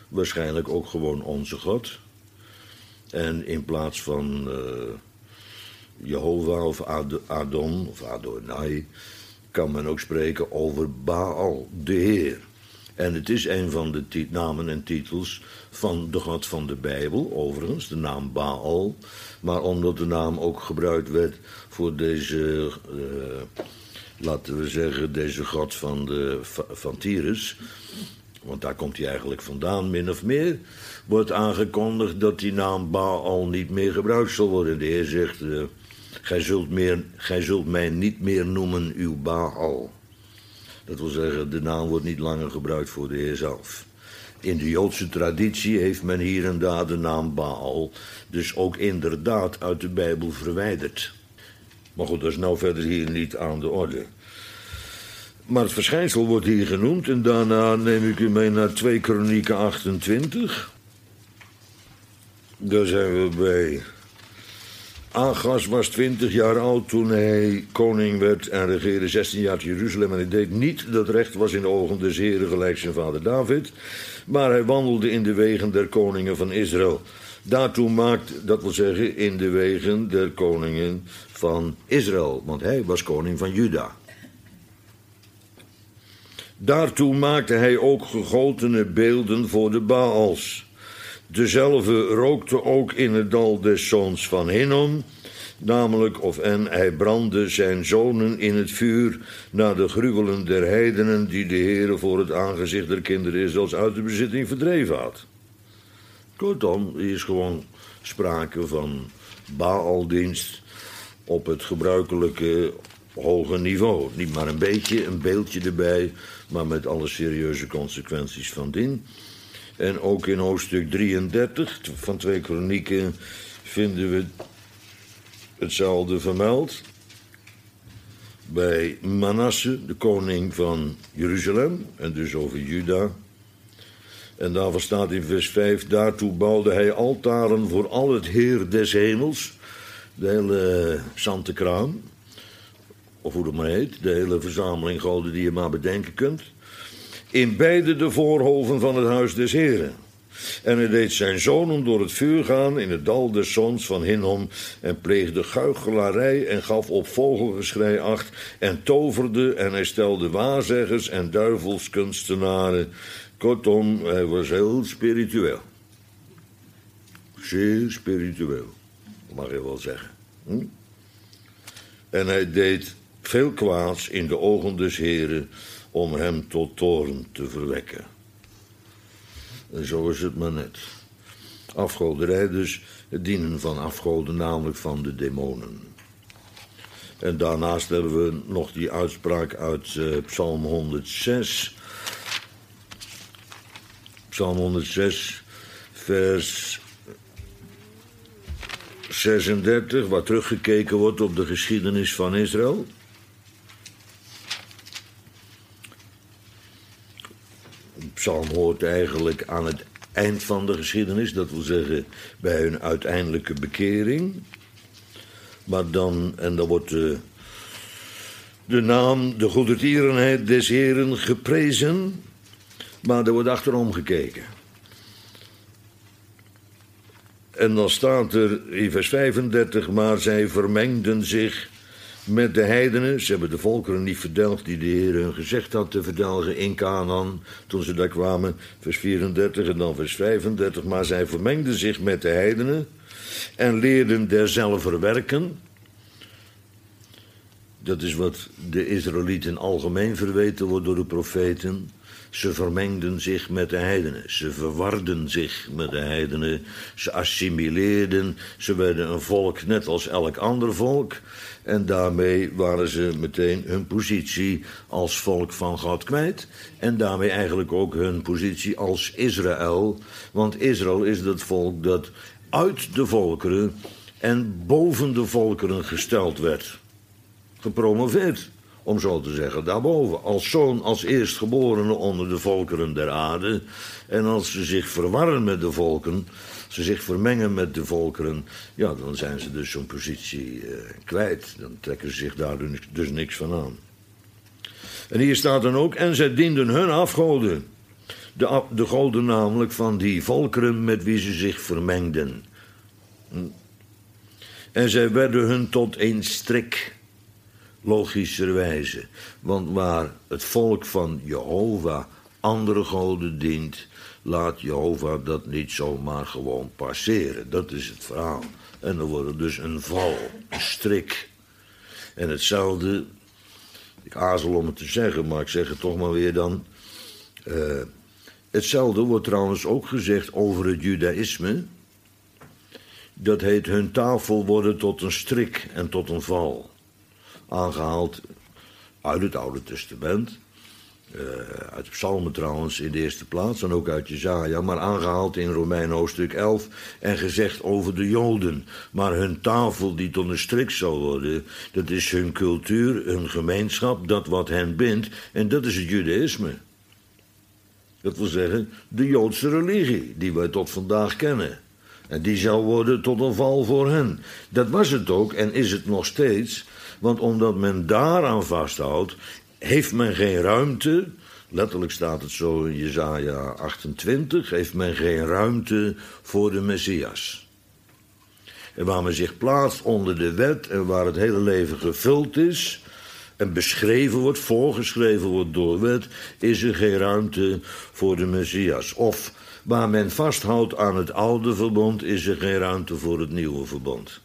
waarschijnlijk ook gewoon onze God. En in plaats van uh, Jehovah of Ad- Adon of Adonai kan men ook spreken over Baal, de Heer. En het is een van de tit- namen en titels van de God van de Bijbel, overigens, de naam Baal. Maar omdat de naam ook gebruikt werd voor deze, uh, laten we zeggen, deze God van, de, van Tyrus, want daar komt hij eigenlijk vandaan, min of meer, wordt aangekondigd dat die naam Baal niet meer gebruikt zal worden. De Heer zegt, uh, gij zult, meer, gij zult mij niet meer noemen uw Baal. Dat wil zeggen, de naam wordt niet langer gebruikt voor de Heer zelf. In de Joodse traditie heeft men hier en daar de naam Baal dus ook inderdaad uit de Bijbel verwijderd. Maar goed, dat is nou verder hier niet aan de orde. Maar het verschijnsel wordt hier genoemd en daarna neem ik u mee naar twee Kronieken achtentwintig. Daar zijn we bij. Agas was twintig jaar oud toen hij koning werd en regeerde zestien jaar te Jeruzalem. En hij deed niet dat recht was in de ogen des Heren gelijk zijn vader David. Maar hij wandelde in de wegen der koningen van Israël. Daartoe maakt, dat wil zeggen in de wegen der koningen van Israël. Want hij was koning van Juda. Daartoe maakte hij ook gegotene beelden voor de Baals. Dezelfde rookte ook in het dal des zoons van Hinnom, namelijk of en hij brandde zijn zonen in het vuur naar de gruwelen der heidenen die de Heere voor het aangezicht der kinderen Israëls uit de bezitting verdreven had. Kortom, hier is gewoon sprake van Baaldienst op het gebruikelijke hoge niveau. Niet maar een beetje, een beeldje erbij, maar met alle serieuze consequenties van dien. En ook in hoofdstuk drieëndertig van twee Kronieken vinden we hetzelfde vermeld. Bij Manasse, de koning van Jeruzalem, en dus over Juda. En daarvan staat in vers vijf, daartoe bouwde hij altaren voor al het heer des hemels. De hele zantekraam, of hoe dat maar heet, de hele verzameling goden die je maar bedenken kunt. In beide de voorhoven van het huis des Heren. En hij deed zijn zonen door het vuur gaan in het dal des zoons van Hinnom en pleegde guichelarij en gaf op vogelgeschrei acht en toverde en hij stelde waarzeggers en duivelskunstenaren. Kortom, hij was heel spiritueel. Zeer spiritueel, mag je wel zeggen. Hm? En hij deed veel kwaads in de ogen des Heren om hem tot toorn te verwekken. En zo is het maar net. Afgoderij dus, het dienen van afgoden, namelijk van de demonen. En daarnaast hebben we nog die uitspraak uit uh, Psalm honderdzes. Psalm honderdzes, vers zesendertig, waar teruggekeken wordt op de geschiedenis van Israël. De psalm hoort eigenlijk aan het eind van de geschiedenis, dat wil zeggen bij hun uiteindelijke bekering. Maar dan, en dan wordt de, de naam, de goedertierenheid des Heren geprezen, maar er wordt achterom gekeken. En dan staat er in vers vijfendertig, maar zij vermengden zich met de heidenen. Ze hebben de volkeren niet verdelgd die de Heer hun gezegd had te verdelgen in Canaan, toen ze daar kwamen, vers vierendertig en dan vers vijfendertig. Maar zij vermengden zich met de heidenen en leerden derzelver werken. Dat is wat de Israëlieten algemeen verweten wordt door de profeten. Ze vermengden zich met de heidenen. Ze verwarden zich met de heidenen. Ze assimileerden. Ze werden een volk net als elk ander volk. En daarmee waren ze meteen hun positie als volk van God kwijt. En daarmee eigenlijk ook hun positie als Israël. Want Israël is dat volk dat uit de volkeren en boven de volkeren gesteld werd. Gepromoveerd, om zo te zeggen, daarboven. Als zoon, als eerstgeborene onder de volkeren der aarde. En als ze zich verwarren met de volken, ze zich vermengen met de volkeren, ja, dan zijn ze dus zo'n positie uh, kwijt. Dan trekken ze zich daar dus niks van aan. En hier staat dan ook, en zij dienden hun afgoden. De, de goden namelijk van die volkeren met wie ze zich vermengden. En zij werden hun tot een strik, logischerwijze. Want waar het volk van Jehovah andere goden dient, laat Jehovah dat niet zomaar gewoon passeren. Dat is het verhaal. En dan wordt het dus een val, een strik. En hetzelfde, ik aarzel om het te zeggen, maar ik zeg het toch maar weer dan. Uh, hetzelfde wordt trouwens ook gezegd over het judaïsme. Dat heet hun tafel worden tot een strik en tot een val. Aangehaald uit het Oude Testament. Uh, uit de psalmen trouwens in de eerste plaats en ook uit Jesaja, maar aangehaald in Romeinen hoofdstuk elf en gezegd over de Joden. Maar hun tafel die tot een strik zal worden, dat is hun cultuur, hun gemeenschap, dat wat hen bindt en dat is het judaïsme. Dat wil zeggen de Joodse religie die wij tot vandaag kennen. En die zal worden tot een val voor hen. Dat was het ook en is het nog steeds, want omdat men daaraan vasthoudt, heeft men geen ruimte, letterlijk staat het zo in Jesaja achtentwintig, heeft men geen ruimte voor de Messias. En waar men zich plaatst onder de wet en waar het hele leven gevuld is en beschreven wordt, voorgeschreven wordt door wet, is er geen ruimte voor de Messias. Of waar men vasthoudt aan het oude verbond, is er geen ruimte voor het nieuwe verbond.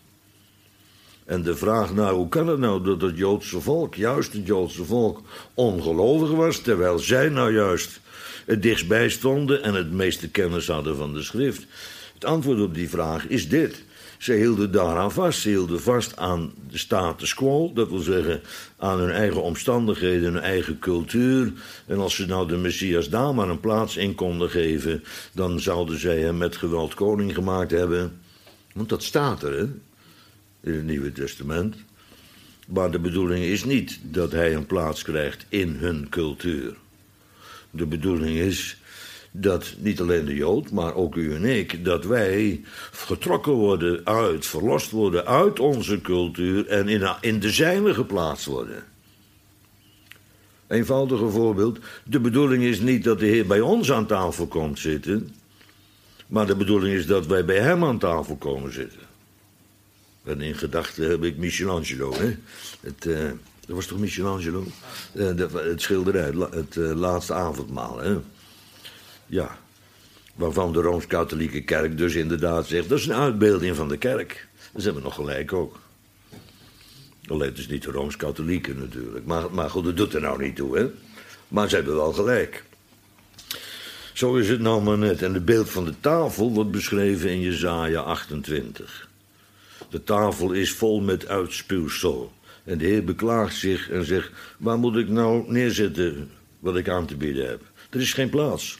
En de vraag, nou, hoe kan het nou dat het Joodse volk, juist het Joodse volk, ongelovig was, terwijl zij nou juist het dichtstbij stonden en het meeste kennis hadden van de schrift? Het antwoord op die vraag is dit. Ze hielden daaraan vast. Ze hielden vast aan de status quo, dat wil zeggen aan hun eigen omstandigheden, hun eigen cultuur. En als ze nou de Messias daar maar een plaats in konden geven, dan zouden zij hem met geweld koning gemaakt hebben. Want dat staat er, hè? In het Nieuwe Testament. Maar de bedoeling is niet dat hij een plaats krijgt in hun cultuur. De bedoeling is dat niet alleen de Jood, maar ook u en ik, dat wij getrokken worden uit, verlost worden uit onze cultuur en in, in de zijne geplaatst worden. Eenvoudige voorbeeld. De bedoeling is niet dat de Heer bij ons aan tafel komt zitten, maar de bedoeling is dat wij bij hem aan tafel komen zitten. En in gedachten heb ik Michelangelo, hè? Het, uh, dat was toch Michelangelo? Uh, de, het schilderij, het uh, laatste avondmaal, hè? Ja, waarvan de Rooms-Katholieke Kerk dus inderdaad zegt, dat is een uitbeelding van de kerk. Dat hebben we nog gelijk ook. Alleen dus niet de Rooms-Katholieken natuurlijk. Maar, maar goed, dat doet er nou niet toe, hè? Maar ze hebben wel gelijk. Zo is het nou maar net. En het beeld van de tafel wordt beschreven in Jesaja achtentwintig. De tafel is vol met uitspuwsel. En de Heer beklaagt zich en zegt, waar moet ik nou neerzetten wat ik aan te bieden heb? Er is geen plaats.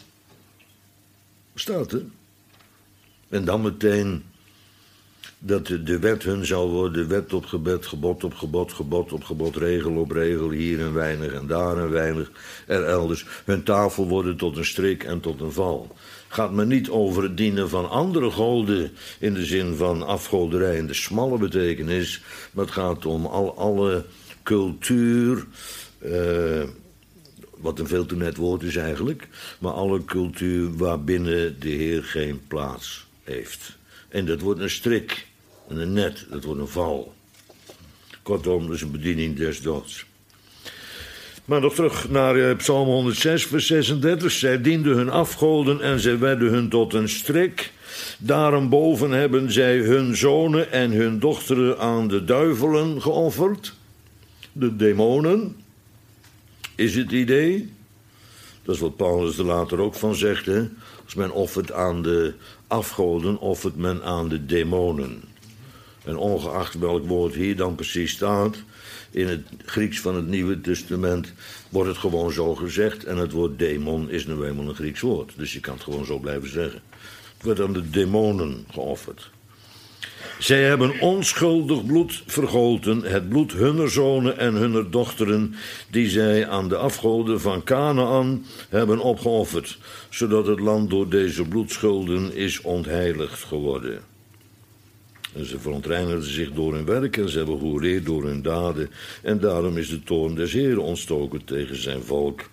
Staat er. En dan meteen dat de wet hun zal worden, wet op gebed, gebod op gebod, gebod op gebod, regel op regel, hier een weinig en daar een weinig, er elders. Hun tafel worden tot een strik en tot een val. Gaat men niet over het dienen van andere goden in de zin van afgoderij in de smalle betekenis, maar het gaat om al, alle cultuur, uh, wat een veel te net woord is eigenlijk, maar alle cultuur waarbinnen de Heer geen plaats heeft. En dat wordt een strik en een net, dat wordt een val. Kortom, dat is een bediening des doods. Maar nog terug naar uh, Psalm honderdzes, vers zesendertig. Zij dienden hun afgoden en zij werden hun tot een strik. Daarenboven hebben zij hun zonen en hun dochteren aan de duivelen geofferd. De demonen is het idee. Dat is wat Paulus er later ook van zegt, hè. Als men offert aan de afgoden, offert men aan de demonen. En ongeacht welk woord hier dan precies staat, in het Grieks van het Nieuwe Testament wordt het gewoon zo gezegd. En het woord demon is nu eenmaal een Grieks woord. Dus je kan het gewoon zo blijven zeggen. Het wordt aan de demonen geofferd. Zij hebben onschuldig bloed vergoten, het bloed hunner zonen en hunner dochteren, die zij aan de afgoden van Kanaan hebben opgeofferd, zodat het land door deze bloedschulden is ontheiligd geworden. En ze verontreinigden zich door hun werk en ze hebben gehoereerd door hun daden. En daarom is de toorn des Heeren ontstoken tegen zijn volk.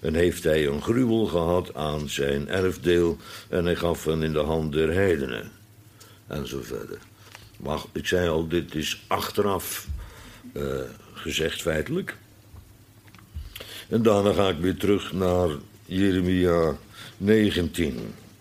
En heeft hij een gruwel gehad aan zijn erfdeel en hij gaf hen in de hand der heidenen. En zo verder. Maar ik zei al, dit is achteraf uh, gezegd feitelijk. En daarna ga ik weer terug naar Jeremia negentien.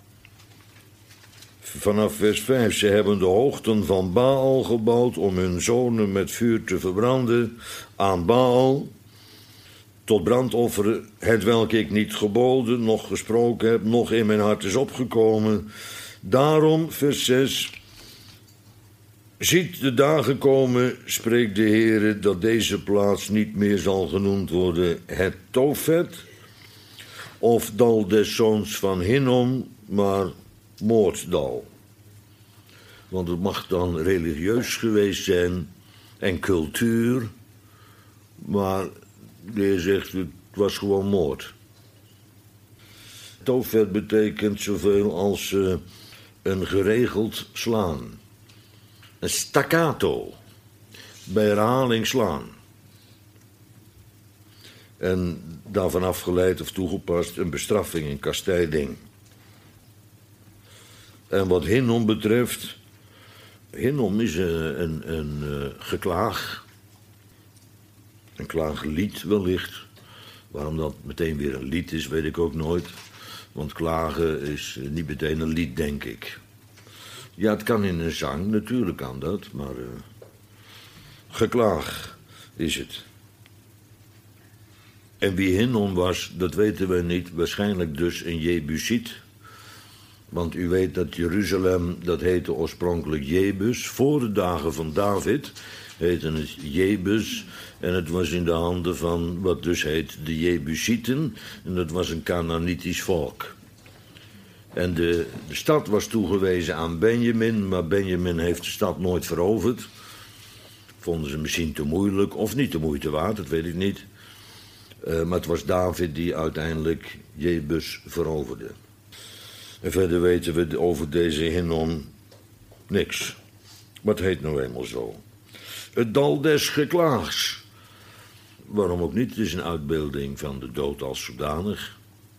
Vanaf vers vijf. Ze hebben de hoogten van Baal gebouwd om hun zonen met vuur te verbranden. Aan Baal, tot brandoffer, hetwelk ik niet geboden, noch gesproken heb, noch in mijn hart is opgekomen. Daarom, vers zes... Ziet de dagen komen, spreekt de Heere, dat deze plaats niet meer zal genoemd worden het Tofet, of dal des zoons van Hinnom, maar moorddal. Want het mag dan religieus geweest zijn en cultuur, maar de Heer zegt, het was gewoon moord. Tofet betekent zoveel als uh, een geregeld slaan. Een staccato, bij herhaling slaan. En daarvan afgeleid of toegepast een bestraffing, een kastijding. En wat Hinnom betreft, Hinnom is een, een, een uh, geklaag, een klaaglied wellicht. Waarom dat meteen weer een lied is, weet ik ook nooit. Want klagen is niet meteen een lied, denk ik. Ja, het kan in een zang, natuurlijk kan dat, maar uh, geklaag is het. En wie Hinnom was, dat weten we niet, waarschijnlijk dus een Jebusiet. Want u weet dat Jeruzalem, dat heette oorspronkelijk Jebus. Voor de dagen van David heette het Jebus. En het was in de handen van wat dus heet de Jebusieten. En dat was een Canaanitisch volk. En de, de stad was toegewezen aan Benjamin, maar Benjamin heeft de stad nooit veroverd. Vonden ze misschien te moeilijk, of niet de moeite waard, dat weet ik niet. Uh, maar het was David die uiteindelijk Jebus veroverde. En verder weten we over deze Hinnom niks. Wat heet nou eenmaal zo? Het dal des geklaags. Waarom ook niet, het is een uitbeelding van de dood als zodanig.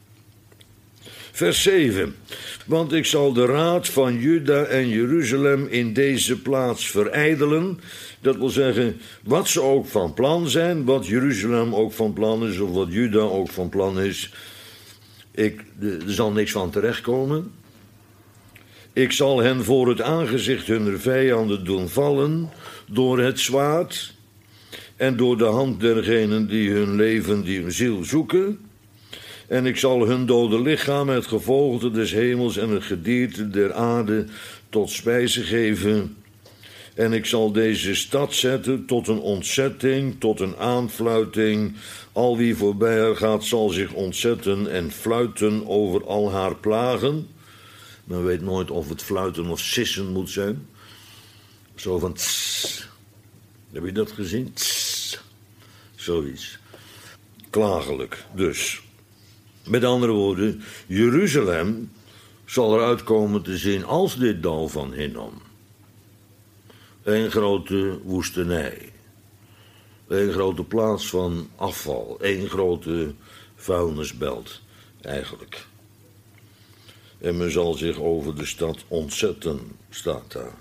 Vers zeven. Want ik zal de raad van Juda en Jeruzalem in deze plaats verijdelen. Dat wil zeggen, wat ze ook van plan zijn, wat Jeruzalem ook van plan is, of wat Juda ook van plan is. Ik, er zal niks van terechtkomen. Ik zal hen voor het aangezicht hunner vijanden doen vallen door het zwaard en door de hand dergenen die hun leven, die hun ziel zoeken. En ik zal hun dode lichaam, het gevogelte des hemels en het gedierte der aarde tot spijze geven. En ik zal deze stad zetten tot een ontzetting, tot een aanfluiting. Al wie voorbij haar gaat zal zich ontzetten en fluiten over al haar plagen. Men weet nooit of het fluiten of sissen moet zijn. Zo van tss. Heb je dat gezien? Tss. Zoiets. Klagelijk dus. Met andere woorden, Jeruzalem zal eruit komen te zien als dit dal van Hinnom. Een grote woestenij. Een grote plaats van afval. Een grote vuilnisbelt, eigenlijk. En men zal zich over de stad ontzetten, staat daar.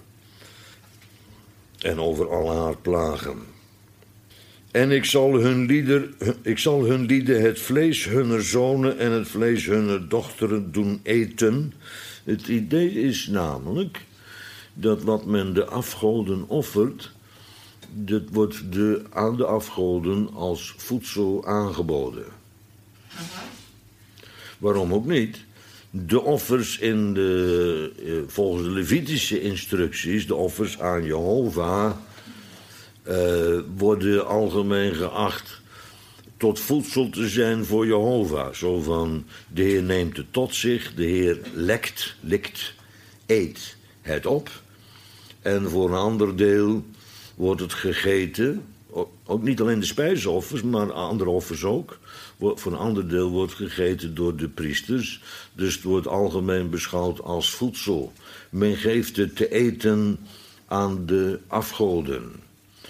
En over al haar plagen. En ik zal hun lieder, ik zal hun lieden het vlees hunner zonen en het vlees hunner dochteren doen eten. Het idee is namelijk dat wat men de afgoden offert, dat wordt de, aan de afgoden als voedsel aangeboden. Uh-huh. Waarom ook niet? De offers in de, volgens de Levitische instructies, de offers aan Jehovah, uh, worden algemeen geacht tot voedsel te zijn voor Jehovah. Zo van, de Heer neemt het tot zich, de Heer lekt, likt, eet het op. En voor een ander deel wordt het gegeten, ook niet alleen de spijsoffers, maar andere offers ook. Voor een ander deel wordt gegeten door de priesters. Dus het wordt algemeen beschouwd als voedsel. Men geeft het te eten aan de afgoden.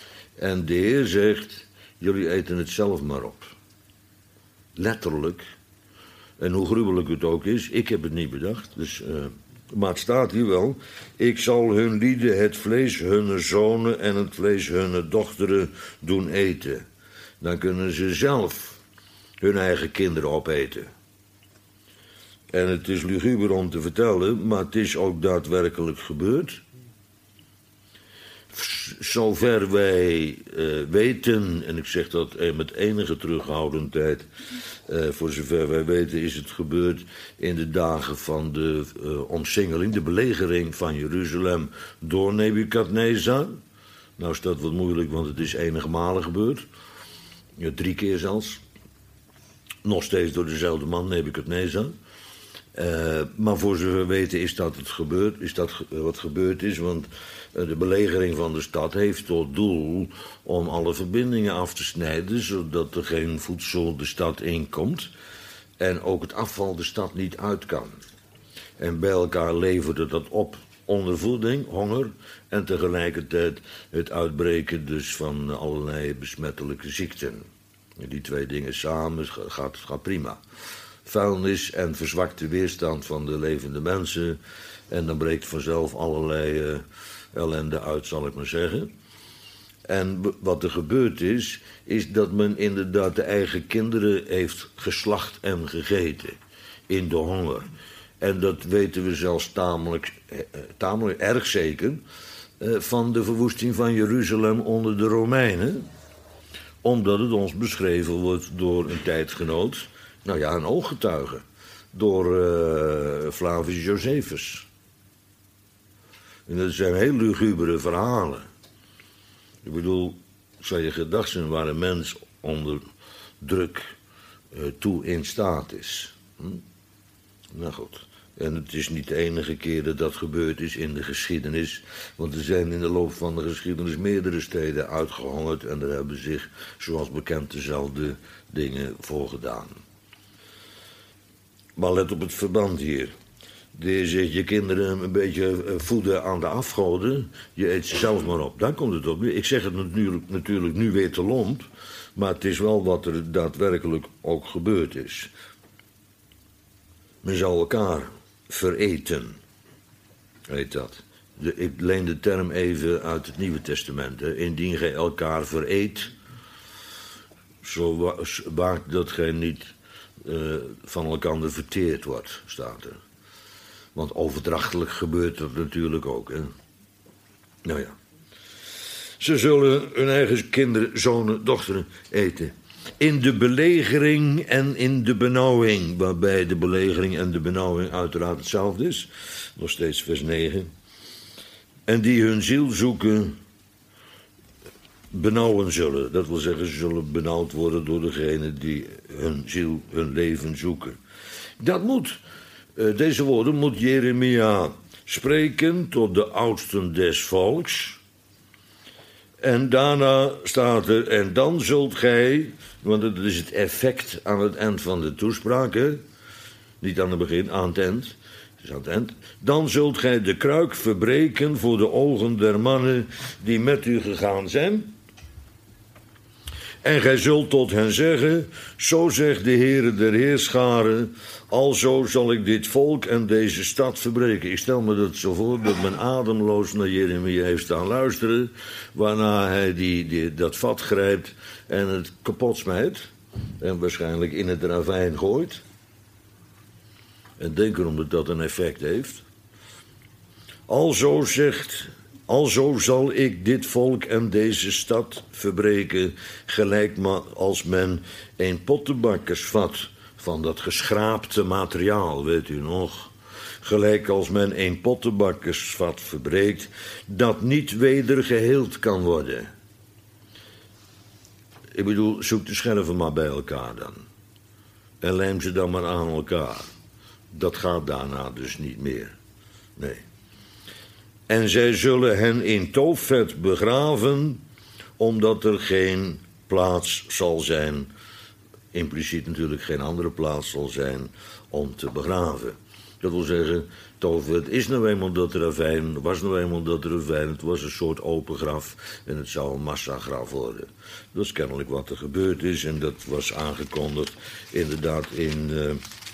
En de Heer zegt, jullie eten het zelf maar op. Letterlijk, En hoe gruwelijk het ook is, ik heb het niet bedacht. Dus, uh, maar het staat hier wel. Ik zal hun lieden het vlees hunne zonen en het vlees hunne dochteren doen eten. Dan kunnen ze zelf hun eigen kinderen opeten. En het is luguber om te vertellen, maar het is ook daadwerkelijk gebeurd. Zover wij uh, weten, en ik zeg dat met enige terughoudendheid, uh, voor zover wij weten is het gebeurd in de dagen van de uh, omsingeling, de belegering van Jeruzalem door Nebukadnezar. Nou is dat wat moeilijk, want het is enige malen gebeurd. Ja, drie keer zelfs. Nog steeds door dezelfde man, Nebukadnezar. Uh, maar voor zover we weten is dat het gebeurd, is dat ge- wat gebeurd is, want uh, de belegering van de stad heeft tot doel om alle verbindingen af te snijden, zodat er geen voedsel de stad inkomt en ook het afval de stad niet uit kan. En bij elkaar leverde dat op ondervoeding, honger en tegelijkertijd het uitbreken dus van allerlei besmettelijke ziekten. En die twee dingen samen gaat, gaat prima. Vuilnis en verzwakte weerstand van de levende mensen. En dan breekt vanzelf allerlei uh, ellende uit, zal ik maar zeggen. En b- wat er gebeurd is, is dat men inderdaad de eigen kinderen heeft geslacht en gegeten. In de honger. En dat weten we zelfs tamelijk, eh, tamelijk erg zeker, eh, van de verwoesting van Jeruzalem onder de Romeinen. Omdat het ons beschreven wordt door een tijdgenoot. Nou ja, een ooggetuige. Door uh, Flavius Josephus. En dat zijn heel lugubere verhalen. Ik bedoel, zou je gedacht zijn waar een mens onder druk uh, toe in staat is. Hm? Nou goed. En het is niet de enige keer dat dat gebeurd is in de geschiedenis. Want er zijn in de loop van de geschiedenis meerdere steden uitgehongerd. En daar hebben zich, zoals bekend, dezelfde dingen voor gedaan. Maar let op het verband hier. Je zegt je kinderen een beetje voeden aan de afgoden. Je eet ze zelf maar op. Daar komt het op. Ik zeg het natuurlijk, natuurlijk nu weer te lomp. Maar het is wel wat er daadwerkelijk ook gebeurd is. Men zal elkaar vereten. Heet dat. De, ik leen de term even uit het Nieuwe Testament. Hè. Indien gij elkaar vereet, zo waakt dat gij niet uh, van elkaar verteerd wordt, staat er. Want overdrachtelijk gebeurt dat natuurlijk ook. Hè. Nou ja. Ze zullen hun eigen kinderen, zonen, dochteren eten. In de belegering en in de benauwing. Waarbij de belegering en de benauwing uiteraard hetzelfde is. Nog steeds vers negen. En die hun ziel zoeken, benauwen zullen. Dat wil zeggen, ze zullen benauwd worden door degene die hun ziel, hun leven zoeken. Dat moet. Uh, deze woorden moet Jeremia spreken tot de oudsten des volks. En daarna staat er, en dan zult gij, want dat is het effect aan het eind van de toespraak, hè? Niet aan het begin, aan het eind. Het is aan het eind. Dan zult gij de kruik verbreken voor de ogen der mannen die met u gegaan zijn. En gij zult tot hen zeggen, zo zegt de Heere der Heerscharen, alzo zal ik dit volk en deze stad verbreken. Ik stel me dat zo voor dat men ademloos naar Jeremia heeft staan luisteren, waarna hij die, die, dat vat grijpt en het kapot smijt en waarschijnlijk in het ravijn gooit. En denk erom dat dat een effect heeft. Alzo zegt... Alzo zal ik dit volk en deze stad verbreken, gelijk als men een pottenbakkersvat van dat geschraapte materiaal, weet u nog, gelijk als men een pottenbakkersvat verbreekt, dat niet weder geheeld kan worden. Ik bedoel, zoek de scherven maar bij elkaar dan. En lijm ze dan maar aan elkaar. Dat gaat daarna dus niet meer. Nee. En zij zullen hen in Tofet begraven, omdat er geen plaats zal zijn, impliciet natuurlijk geen andere plaats zal zijn, om te begraven. Dat wil zeggen, Tofet is nou eenmaal dat ravijn, was nou eenmaal dat ravijn, het was een soort open graf en het zou een massagraf worden. Dat is kennelijk wat er gebeurd is en dat was aangekondigd inderdaad in uh,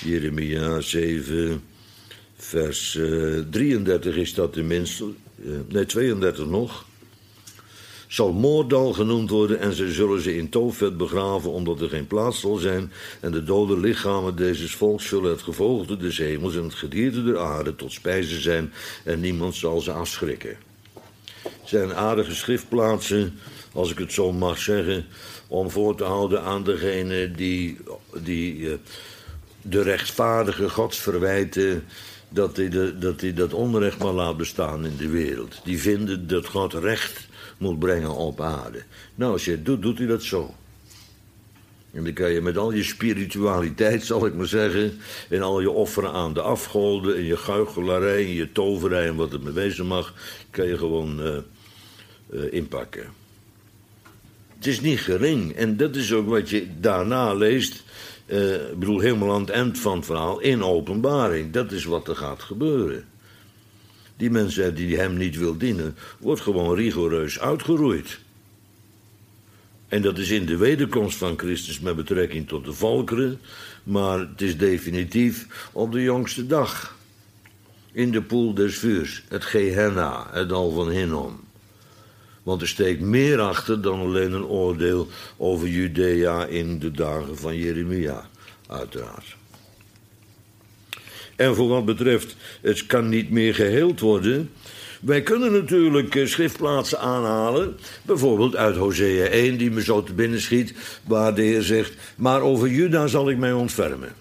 Jeremia zeven, vers uh, drieëndertig is dat tenminste. Uh, nee, tweeëndertig nog. Zal Moordal genoemd worden en ze zullen ze in Tofet begraven, omdat er geen plaats zal zijn. En de dode lichamen dezes volks zullen het gevogelte des hemels en het gedierte der aarde tot spijze zijn en niemand zal ze afschrikken. Het zijn aardige schriftplaatsen, als ik het zo mag zeggen, om voor te houden aan degene die, die uh, de rechtvaardige gods verwijten dat hij, de, dat hij dat onrecht maar laat bestaan in de wereld. Die vinden dat God recht moet brengen op aarde. Nou, als je het doet, doet hij dat zo. En dan kan je met al je spiritualiteit, zal ik maar zeggen, en al je offeren aan de afgoden, en je guichelarij, en je toverij, en wat het mee wezen mag, kan je gewoon uh, uh, inpakken. Het is niet gering, en dat is ook wat je daarna leest, uh, ik bedoel helemaal aan het eind van het verhaal, in Openbaring. Dat is wat er gaat gebeuren. Die mensen die hem niet wil dienen, wordt gewoon rigoureus uitgeroeid. En dat is in de wederkomst van Christus met betrekking tot de volkeren, maar het is definitief op de jongste dag. In de poel des vuurs, het Gehenna, het dal van Hinnom. Want er steekt meer achter dan alleen een oordeel over Judea in de dagen van Jeremia, uiteraard. En voor wat betreft, het kan niet meer geheeld worden. Wij kunnen natuurlijk schriftplaatsen aanhalen, bijvoorbeeld uit Hosea één, die me zo te binnen schiet, waar de Heer zegt, maar over Juda zal ik mij ontfermen.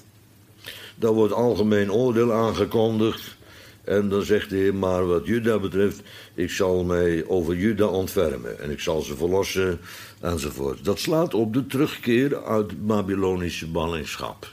Daar wordt algemeen oordeel aangekondigd, en dan zegt de Heer, maar wat Juda betreft, ik zal mij over Juda ontfermen, en ik zal ze verlossen, enzovoort. Dat slaat op de terugkeer uit Babylonische ballingschap.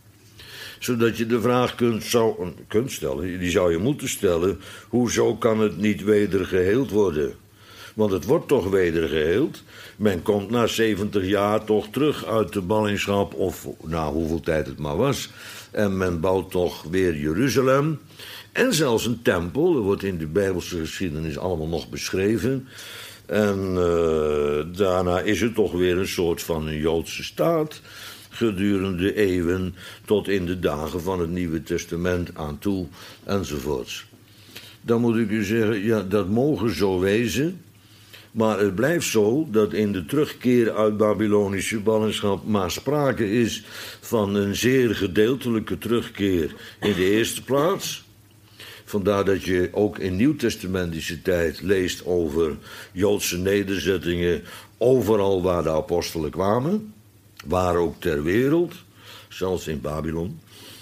Zodat je de vraag kunt, zou, kunt stellen, die zou je moeten stellen, hoezo kan het niet wedergeheeld worden? Want het wordt toch wedergeheeld. Men komt na zeventig jaar toch terug uit de ballingschap, of na hoeveel tijd het maar was. En men bouwt toch weer Jeruzalem. En zelfs een tempel, dat wordt in de Bijbelse geschiedenis allemaal nog beschreven. En uh, daarna is het toch weer een soort van een Joodse staat, gedurende eeuwen tot in de dagen van het Nieuwe Testament aan toe, enzovoorts. Dan moet ik u zeggen, ja, dat mogen zo wezen, maar het blijft zo dat in de terugkeer uit Babylonische ballingschap maar sprake is van een zeer gedeeltelijke terugkeer in de eerste plaats. Vandaar dat je ook in nieuwtestamentische tijd leest over Joodse nederzettingen overal waar de apostelen kwamen, waar ook ter wereld, zelfs in Babylon,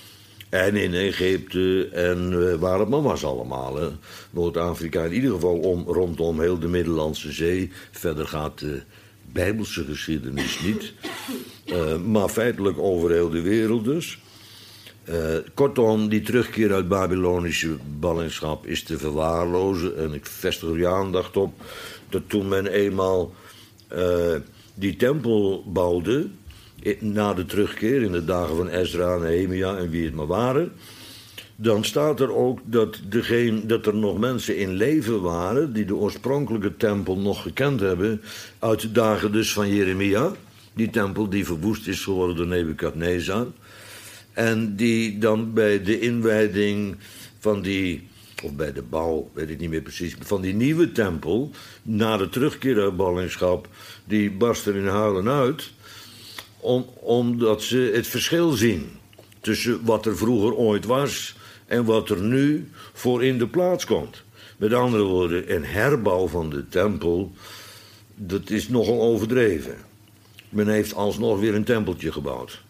en in Egypte en uh, waar het maar was allemaal. Hè. Noord-Afrika, in ieder geval om, rondom heel de Middellandse Zee. Verder gaat de Bijbelse geschiedenis niet, uh, maar feitelijk over heel de wereld dus. Uh, kortom, die terugkeer uit Babylonische ballingschap is te verwaarlozen. En ik vestig er je aandacht op dat toen men eenmaal uh, die tempel bouwde, na de terugkeer in de dagen van Ezra, Nehemia en wie het maar waren, dan staat er ook dat, degene, dat er nog mensen in leven waren die de oorspronkelijke tempel nog gekend hebben uit de dagen dus van Jeremia, die tempel die verwoest is geworden door Nebukadnezar, en die dan bij de inwijding van die, of bij de bouw, weet ik niet meer precies, van die nieuwe tempel, na de terugkeer uit ballingschap, die barsten in huilen uit, Om, omdat ze het verschil zien tussen wat er vroeger ooit was en wat er nu voor in de plaats komt. Met andere woorden, een herbouw van de tempel, dat is nogal overdreven. Men heeft alsnog weer een tempeltje gebouwd.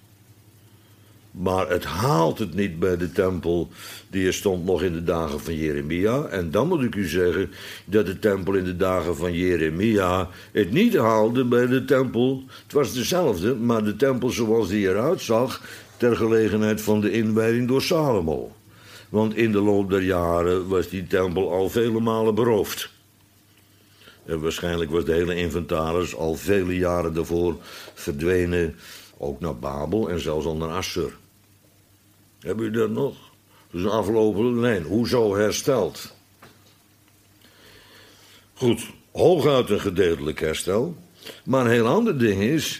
Maar het haalt het niet bij de tempel die er stond nog in de dagen van Jeremia. En dan moet ik u zeggen dat de tempel in de dagen van Jeremia het niet haalde bij de tempel. Het was dezelfde, maar de tempel zoals die eruit zag ter gelegenheid van de inwijding door Salomo. Want in de loop der jaren was die tempel al vele malen beroofd. En waarschijnlijk was de hele inventaris al vele jaren daarvoor verdwenen, ook naar Babel en zelfs al naar Assur. Hebben u dat nog? Dus een aflopende lijn. Hoezo hersteld? Goed, hooguit een gedeeltelijk herstel. Maar een heel ander ding is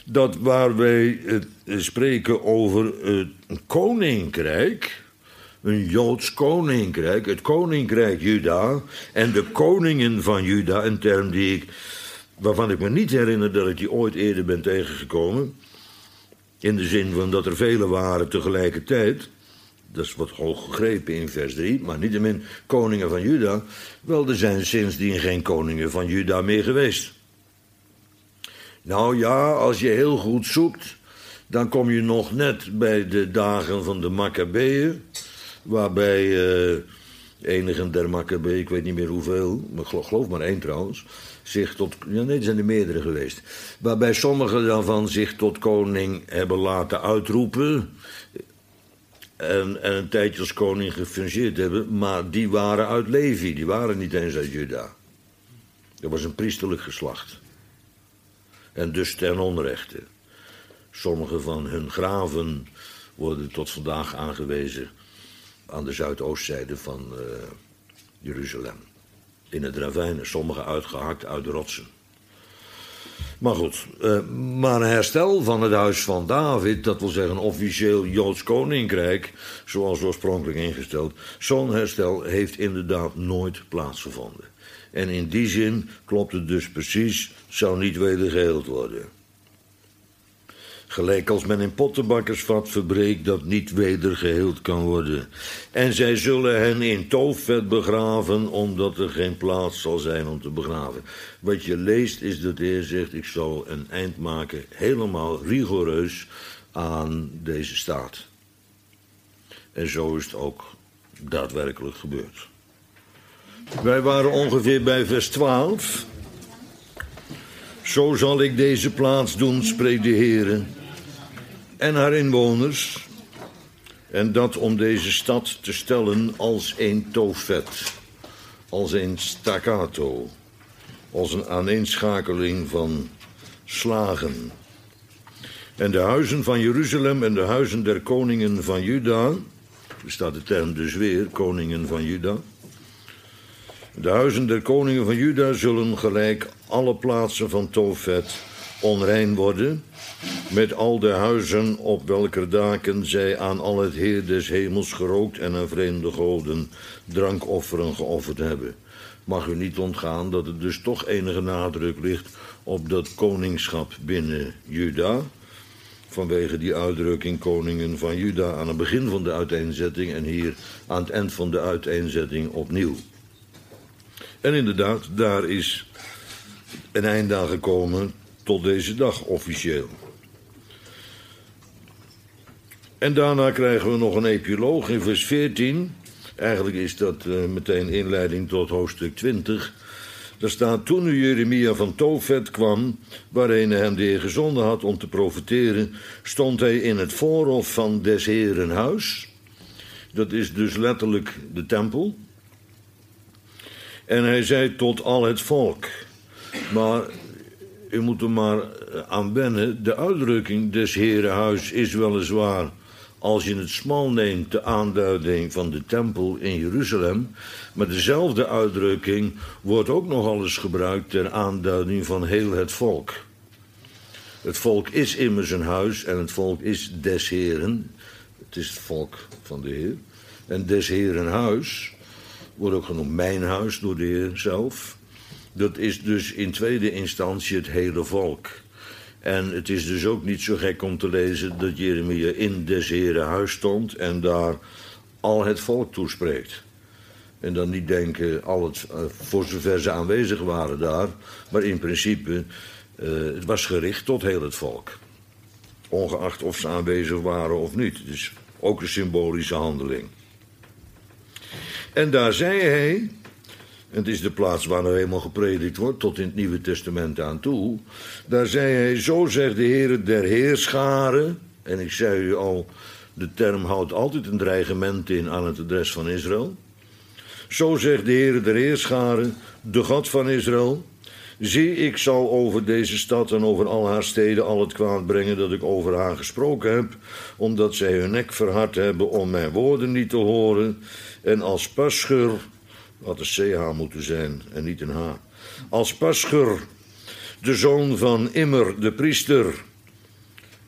dat waar wij het spreken over een koninkrijk, een Joods koninkrijk, het koninkrijk Juda en de koningen van Juda, een term die ik, waarvan ik me niet herinner dat ik die ooit eerder ben tegengekomen, in de zin van dat er vele waren tegelijkertijd. Dat is wat hoog gegrepen in vers drie, maar niettemin koningen van Juda. Wel, er zijn sindsdien geen koningen van Juda meer geweest. Nou ja, als je heel goed zoekt, dan kom je nog net bij de dagen van de Maccabeeën, waarbij uh, enigen der Maccabeeën, ik weet niet meer hoeveel, maar geloof, geloof maar één trouwens, zich tot, ja nee, er zijn er meerdere geweest, waarbij sommigen daarvan zich tot koning hebben laten uitroepen en, en een tijdje als koning gefungeerd hebben, maar die waren uit Levi, die waren niet eens uit Juda. Dat was een priesterlijk geslacht. En dus ten onrechte. Sommige van hun graven worden tot vandaag aangewezen aan de zuidoostzijde van uh, Jeruzalem. In het ravijn, sommige uitgehakt uit de rotsen. Maar goed, uh, maar een herstel van het huis van David, dat wil zeggen een officieel Joods koninkrijk, zoals oorspronkelijk ingesteld, zo'n herstel heeft inderdaad nooit plaatsgevonden. En in die zin klopt het dus precies, zou niet wedergeheeld worden. Gelijk als men een pottenbakkersvat verbreekt dat niet wedergeheeld kan worden. En zij zullen hen in Tofet begraven, omdat er geen plaats zal zijn om te begraven. Wat je leest is dat de Heer zegt, ik zal een eind maken, helemaal rigoureus, aan deze staat. En zo is het ook daadwerkelijk gebeurd. Wij waren ongeveer bij vers twaalf. Zo zal ik deze plaats doen, spreekt de Heer, en haar inwoners, en dat om deze stad te stellen als een Tofet, als een staccato, als een aaneenschakeling van slagen. En de huizen van Jeruzalem en de huizen der koningen van Juda, er staat de term dus weer, koningen van Juda. De huizen der koningen van Juda zullen gelijk alle plaatsen van Tofet onrein worden, met al de huizen op welker daken zij aan al het Heer des hemels gerookt en aan vreemde goden drankofferen geofferd hebben. Mag u niet ontgaan dat er dus toch enige nadruk ligt op dat koningschap binnen Juda, vanwege die uitdrukking koningen van Juda aan het begin van de uiteenzetting en hier aan het eind van de uiteenzetting opnieuw. En inderdaad, daar is een eind aan gekomen tot deze dag officieel. En daarna krijgen we nog een epiloog in vers veertien. Eigenlijk is dat uh, meteen inleiding tot hoofdstuk twintig. Daar staat, toen nu Jeremia van Tofet kwam, waarheen hij hem de Heer gezonden had om te profeteren, stond hij in het voorhof van des Heeren huis. Dat is dus letterlijk de tempel. En hij zei tot al het volk. Maar u moet er maar aan wennen, de uitdrukking des Heeren huis is weliswaar, als je het smal neemt, de aanduiding van de tempel in Jeruzalem, maar dezelfde uitdrukking wordt ook nogal eens gebruikt ter aanduiding van heel het volk. Het volk is immers een huis en het volk is des Heeren. Het is het volk van de Heer. En des Heeren huis wordt ook genoemd mijn huis door de Heer zelf. Dat is dus in tweede instantie het hele volk. En het is dus ook niet zo gek om te lezen dat Jeremia in des Heeren huis stond en daar al het volk toespreekt. En dan niet denken, al het, voor zover ze aanwezig waren daar, maar in principe, uh, het was gericht tot heel het volk. Ongeacht of ze aanwezig waren of niet. Dus ook een symbolische handeling. En daar zei hij, en het is de plaats waar nou helemaal gepredikt wordt, tot in het Nieuwe Testament aan toe. Daar zei hij, zo zegt de Heer der Heerscharen. En ik zei u al, de term houdt altijd een dreigement in aan het adres van Israël. Zo zegt de Heer der Heerscharen, de God van Israël. Zie, ik zal over deze stad en over al haar steden al het kwaad brengen dat ik over haar gesproken heb, omdat zij hun nek verhard hebben om mijn woorden niet te horen. En als Paschur, had een C H moeten zijn en niet een H. Als Paschur, de zoon van Immer, de priester,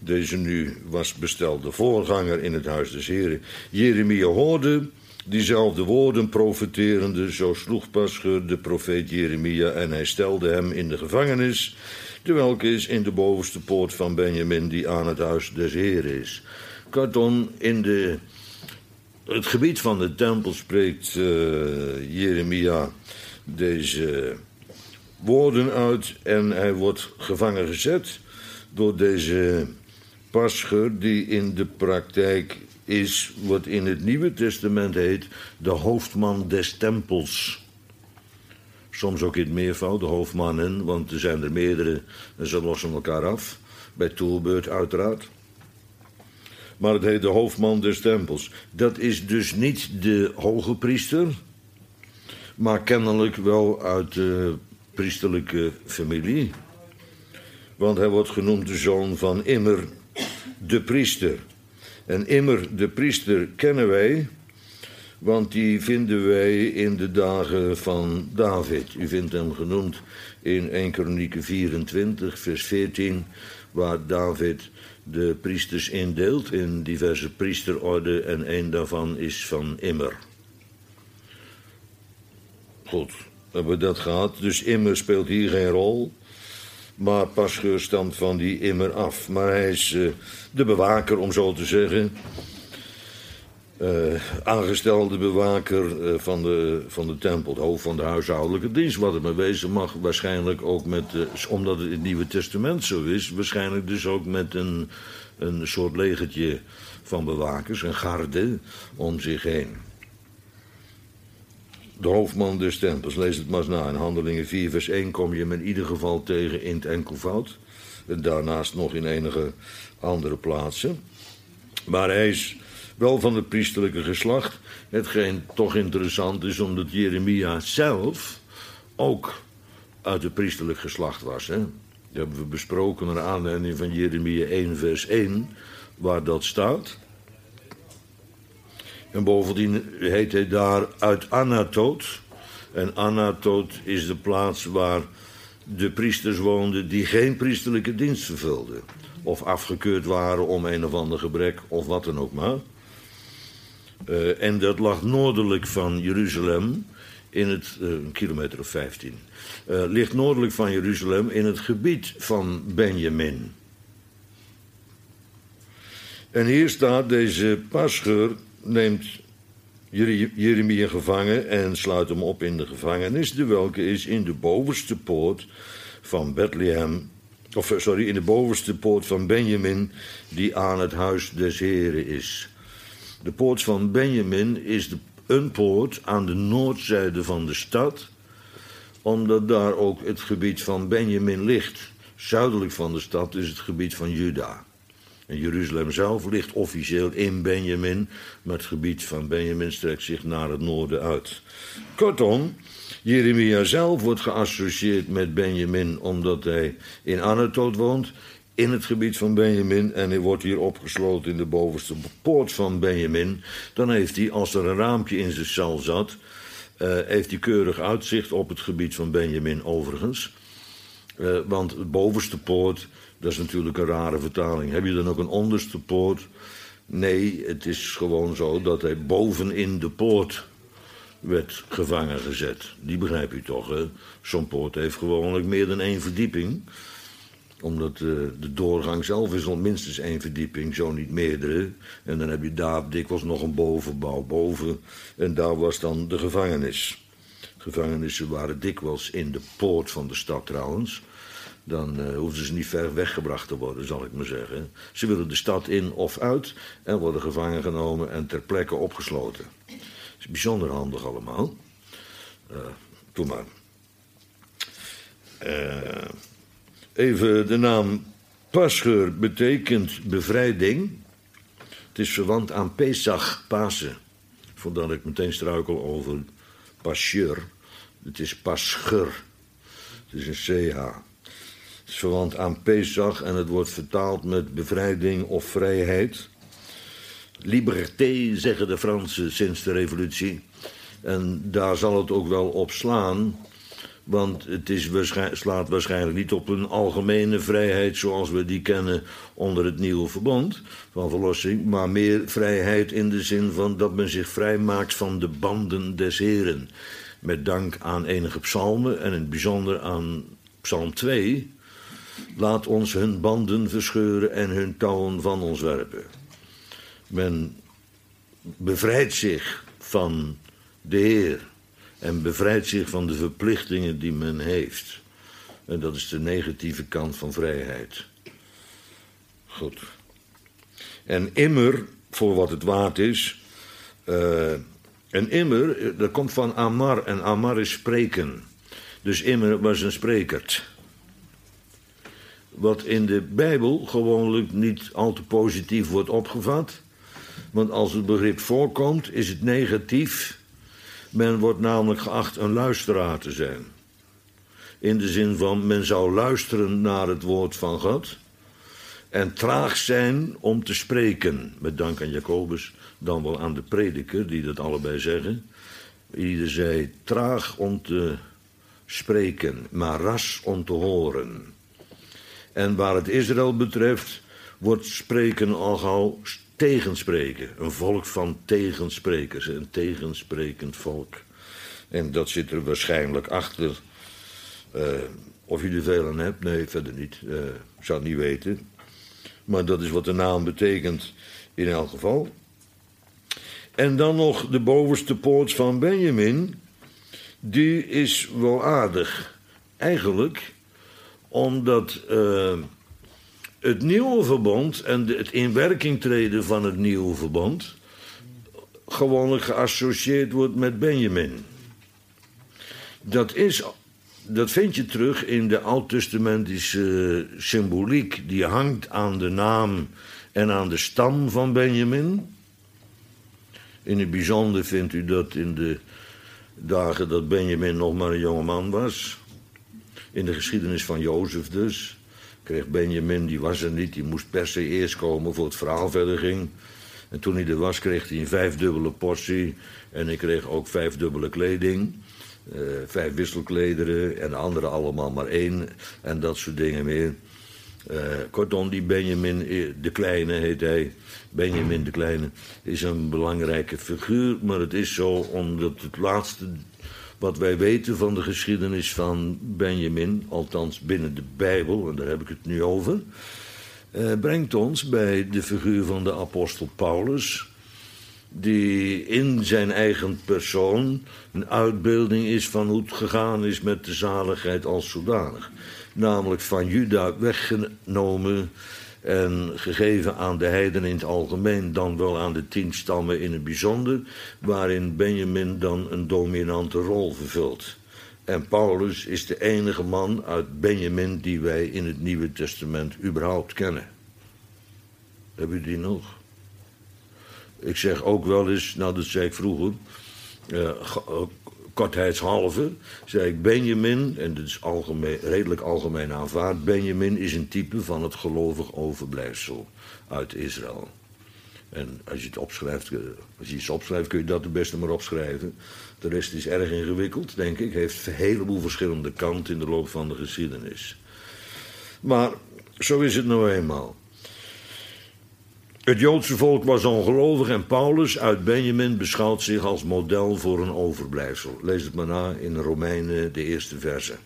deze nu was bestelde voorganger in het huis des Heren, Jeremia hoorde diezelfde woorden profeterende, zo sloeg Paschur de profeet Jeremia en hij stelde hem in de gevangenis, de welke is in de bovenste poort van Benjamin, die aan het huis des Heren is. Kortom, in de, het gebied van de tempel spreekt uh, Jeremia deze woorden uit en hij wordt gevangen gezet door deze Paschur, die in de praktijk is wat in het Nieuwe Testament heet de hoofdman des tempels. Soms ook in het meervoud, de hoofdmannen, want er zijn er meerdere en ze lossen elkaar af. Bij toerbeurt uiteraard. Maar het heet de hoofdman des tempels. Dat is dus niet de hoge priester, maar kennelijk wel uit de priesterlijke familie. Want hij wordt genoemd de zoon van Immer, de priester. En Immer, de priester, kennen wij, want die vinden wij in de dagen van David. U vindt hem genoemd in eerste Kronieken vierentwintig, vers veertien, waar David de priesters indeelt in diverse priesterorden en een daarvan is van Immer. Goed, hebben we dat gehad. Dus Immer speelt hier geen rol. Maar Paschur stamt van die Immer af. Maar hij is uh, de bewaker, om zo te zeggen. Uh, aangestelde bewaker uh, van, de, van de tempel. Het hoofd van de huishoudelijke dienst. Wat het maar wezen mag. Waarschijnlijk ook met, uh, omdat het in het Nieuwe Testament zo is. Waarschijnlijk dus ook met een, een soort legertje van bewakers. Een garde om zich heen. De hoofdman des tempels, lees het maar eens na. In Handelingen vier vers één kom je hem in ieder geval tegen in het enkelvoud. En daarnaast nog in enige andere plaatsen. Maar hij is wel van het priesterlijke geslacht. Hetgeen toch interessant is, omdat Jeremia zelf ook uit het priesterlijk geslacht was. Hè? Dat hebben we besproken naar aanleiding van Jeremia één vers één, waar dat staat. En bovendien heet hij daar uit Anatoot. En Anatoot is de plaats waar de priesters woonden die geen priesterlijke dienst vervulden. Of afgekeurd waren om een of ander gebrek of wat dan ook maar. Uh, en dat lag noordelijk van Jeruzalem, in het, uh, een kilometer of vijftien. Uh, ligt noordelijk van Jeruzalem in het gebied van Benjamin. En hier staat deze Paschur neemt Jeremia gevangen en sluit hem op in de gevangenis, de welke is in de bovenste poort van Bethlehem, of sorry, in de bovenste poort van Benjamin, die aan het huis des Heren is. De poort van Benjamin is de, een poort aan de noordzijde van de stad, omdat daar ook het gebied van Benjamin ligt. Zuidelijk van de stad is het gebied van Juda. En Jeruzalem zelf ligt officieel in Benjamin, maar het gebied van Benjamin strekt zich naar het noorden uit. Kortom, Jeremia zelf wordt geassocieerd met Benjamin omdat hij in Anatoot woont, in het gebied van Benjamin, en hij wordt hier opgesloten in de bovenste poort van Benjamin. Dan heeft hij, als er een raampje in zijn cel zat, uh, heeft hij keurig uitzicht op het gebied van Benjamin overigens. Uh, want de bovenste poort, dat is natuurlijk een rare vertaling. Heb je dan ook een onderste poort? Nee, het is gewoon zo dat hij bovenin de poort werd gevangen gezet. Die begrijp u toch, hè? Zo'n poort heeft gewoonlijk meer dan één verdieping. Omdat uh, de doorgang zelf is al minstens één verdieping, zo niet meerdere. En dan heb je daar dikwijls nog een bovenbouw boven. En daar was dan de gevangenis. Gevangenissen waren dikwijls in de poort van de stad trouwens. Dan uh, hoefden ze niet ver weggebracht te worden, zal ik maar zeggen. Ze willen de stad in of uit en worden gevangen genomen en ter plekke opgesloten. Dat is bijzonder handig allemaal. Uh, doe maar. Uh, even de naam Paschur betekent bevrijding. Het is verwant aan Pesach, Pasen. Vandaar dat ik meteen struikel over Paschur. Het is Paschur. Het is een C H. Het is verwant aan Pesach en het wordt vertaald met bevrijding of vrijheid. Liberté, zeggen de Fransen sinds de revolutie. En daar zal het ook wel op slaan. Want het is waarschijn, slaat waarschijnlijk niet op een algemene vrijheid zoals we die kennen onder het nieuwe verbond van verlossing, maar meer vrijheid in de zin van dat men zich vrijmaakt van de banden des Heren. Met dank aan enige psalmen en in het bijzonder aan psalm twee. Laat ons hun banden verscheuren en hun touwen van ons werpen. Men bevrijdt zich van de Heer en bevrijdt zich van de verplichtingen die men heeft. En dat is de negatieve kant van vrijheid. Goed. En immer, voor wat het waard is, uh, en immer, dat komt van amar, en amar is spreken. Dus immer was een sprekert. Wat in de Bijbel gewoonlijk niet al te positief wordt opgevat. Want als het begrip voorkomt, is het negatief. Men wordt namelijk geacht een luisteraar te zijn. In de zin van, men zou luisteren naar het woord van God. En traag zijn om te spreken. Met dank aan Jacobus, dan wel aan de prediker, die dat allebei zeggen. Ieder zei, traag om te spreken, maar ras om te horen. En waar het Israël betreft, wordt spreken al gauw tegenspreken. Een volk van tegensprekers, een tegensprekend volk. En dat zit er waarschijnlijk achter. Uh, of je er veel aan hebt? Nee, verder niet. Uh, ik zou het niet weten. Maar dat is wat de naam betekent in elk geval. En dan nog de bovenste poort van Benjamin. Die is wel aardig. Eigenlijk omdat uh, het nieuwe verbond en de, het in werking treden van het nieuwe verbond gewoonlijk geassocieerd wordt met Benjamin. Dat is, dat vind je terug in de oud-testamentische symboliek die hangt aan de naam en aan de stam van Benjamin. In het bijzonder vindt u dat in de dagen dat Benjamin nog maar een jonge man was. In de geschiedenis van Jozef dus. Kreeg Benjamin, die was er niet, die moest per se eerst komen voor het verhaal verder ging. En toen hij er was, kreeg hij een vijfdubbele portie. En hij kreeg ook vijfdubbele kleding. Uh, vijf wisselklederen en de anderen allemaal maar één. En dat soort dingen meer. Uh, kortom, die Benjamin, de kleine heet hij. Benjamin de kleine is een belangrijke figuur. Maar het is zo omdat het laatste wat wij weten van de geschiedenis van Benjamin, althans binnen de Bijbel, en daar heb ik het nu over, uh, brengt ons bij de figuur van de apostel Paulus, die in zijn eigen persoon een uitbeelding is van hoe het gegaan is met de zaligheid als zodanig. Namelijk van Juda weggenomen en gegeven aan de heidenen in het algemeen, dan wel aan de tien stammen in het bijzonder, waarin Benjamin dan een dominante rol vervult. En Paulus is de enige man uit Benjamin die wij in het Nieuwe Testament überhaupt kennen. Hebben jullie die nog? Ik zeg ook wel eens, nou dat zei ik vroeger, uh, kortheidshalve, zei ik Benjamin, en dat is algemeen, redelijk algemeen aanvaard, Benjamin is een type van het gelovig overblijfsel uit Israël. En als je het opschrijft, als je iets opschrijft, kun je dat het beste maar opschrijven. De rest is erg ingewikkeld, denk ik, heeft een heleboel verschillende kanten in de loop van de geschiedenis. Maar zo is het nou eenmaal. Het Joodse volk was ongelovig en Paulus uit Benjamin beschouwt zich als model voor een overblijfsel. Lees het maar na in Romeinen, de eerste verse.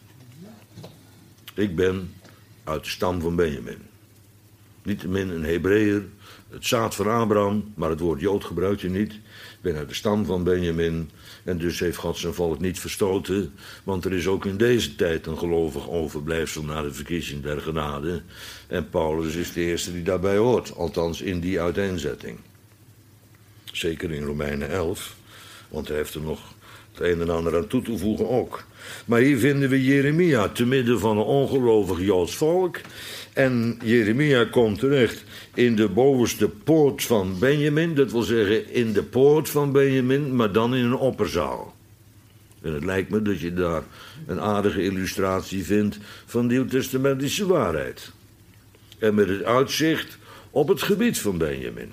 Ik ben uit de stam van Benjamin. Niettemin een Hebreeër, het zaad van Abraham, maar het woord Jood gebruikt je niet. Ik ben uit de stam van Benjamin en dus heeft God zijn volk niet verstoten. Want er is ook in deze tijd een gelovig overblijfsel na de verkiezing der genade. En Paulus is de eerste die daarbij hoort, althans in die uiteenzetting. Zeker in Romeinen elf, want hij heeft er nog het een en ander aan toe te voegen ook. Maar hier vinden we Jeremia te midden van een ongelovig Joods volk. En Jeremia komt terecht in de bovenste poort van Benjamin. Dat wil zeggen in de poort van Benjamin, maar dan in een opperzaal. En het lijkt me dat je daar een aardige illustratie vindt van nieuwtestamentische waarheid. En met het uitzicht op het gebied van Benjamin.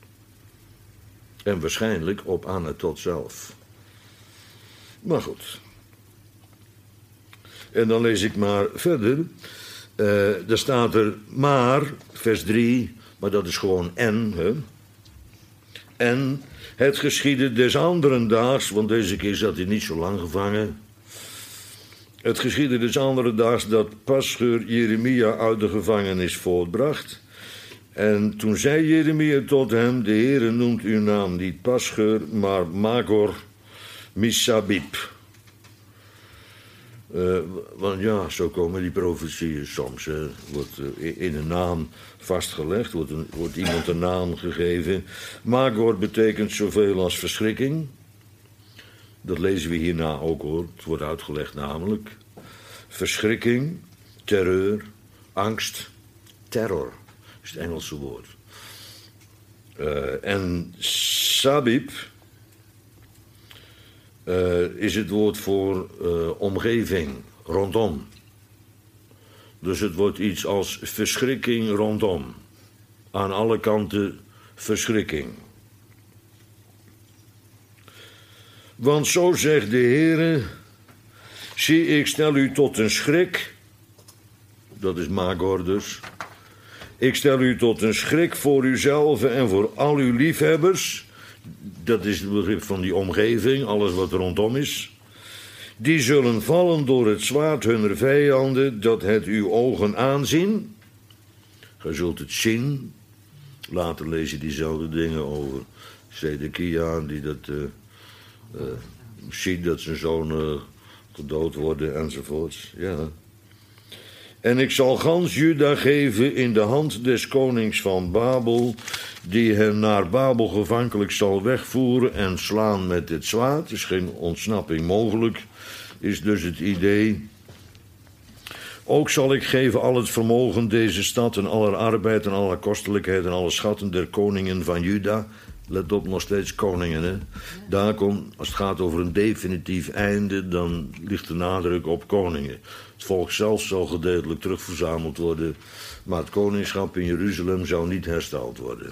En waarschijnlijk op Anatot zelf. Maar goed. En dan lees ik maar verder. Uh, daar staat er maar, vers drie, maar dat is gewoon en. Hè? En het geschiedde des anderen daags, want deze keer zat hij niet zo lang gevangen. Het geschiedde des andere daags dat Paschur Jeremia uit de gevangenis voortbracht. En toen zei Jeremia tot hem, de Heere noemt uw naam niet Paschur, maar Magor Missabib. Uh, want ja, zo komen die profetieën soms. Uh, wordt uh, in een naam vastgelegd, wordt, een, wordt iemand een naam gegeven. Magor betekent zoveel als verschrikking. Dat lezen we hierna ook hoor, het wordt uitgelegd namelijk. Verschrikking, terreur, angst, terror is het Engelse woord. Uh, en Sabib uh, is het woord voor uh, omgeving, rondom. Dus het wordt iets als verschrikking rondom. Aan alle kanten verschrikking. Want zo zegt de Heere, zie ik stel u tot een schrik, dat is Magor dus. Ik stel u tot een schrik voor uzelf en voor al uw liefhebbers. Dat is het begrip van die omgeving, alles wat rondom is. Die zullen vallen door het zwaard hunner vijanden, dat het uw ogen aanzien. Gij zult het zien. Later lees je diezelfde dingen over Zedekia, die dat uh, uh, ziet dat zijn zonen gedood worden enzovoorts. Ja. En ik zal gans Juda geven in de hand des konings van Babel, die hen naar Babel gevankelijk zal wegvoeren en slaan met het zwaard. Er is geen ontsnapping mogelijk, is dus het idee. Ook zal ik geven al het vermogen deze stad en aller arbeid en alle kostelijkheid en alle schatten der koningen van Juda. Let op, nog steeds koningen, hè. Daar komt, als het gaat over een definitief einde, dan ligt de nadruk op koningen. Het volk zelf zal gedeeltelijk terugverzameld worden, maar het koningschap in Jeruzalem zou niet hersteld worden.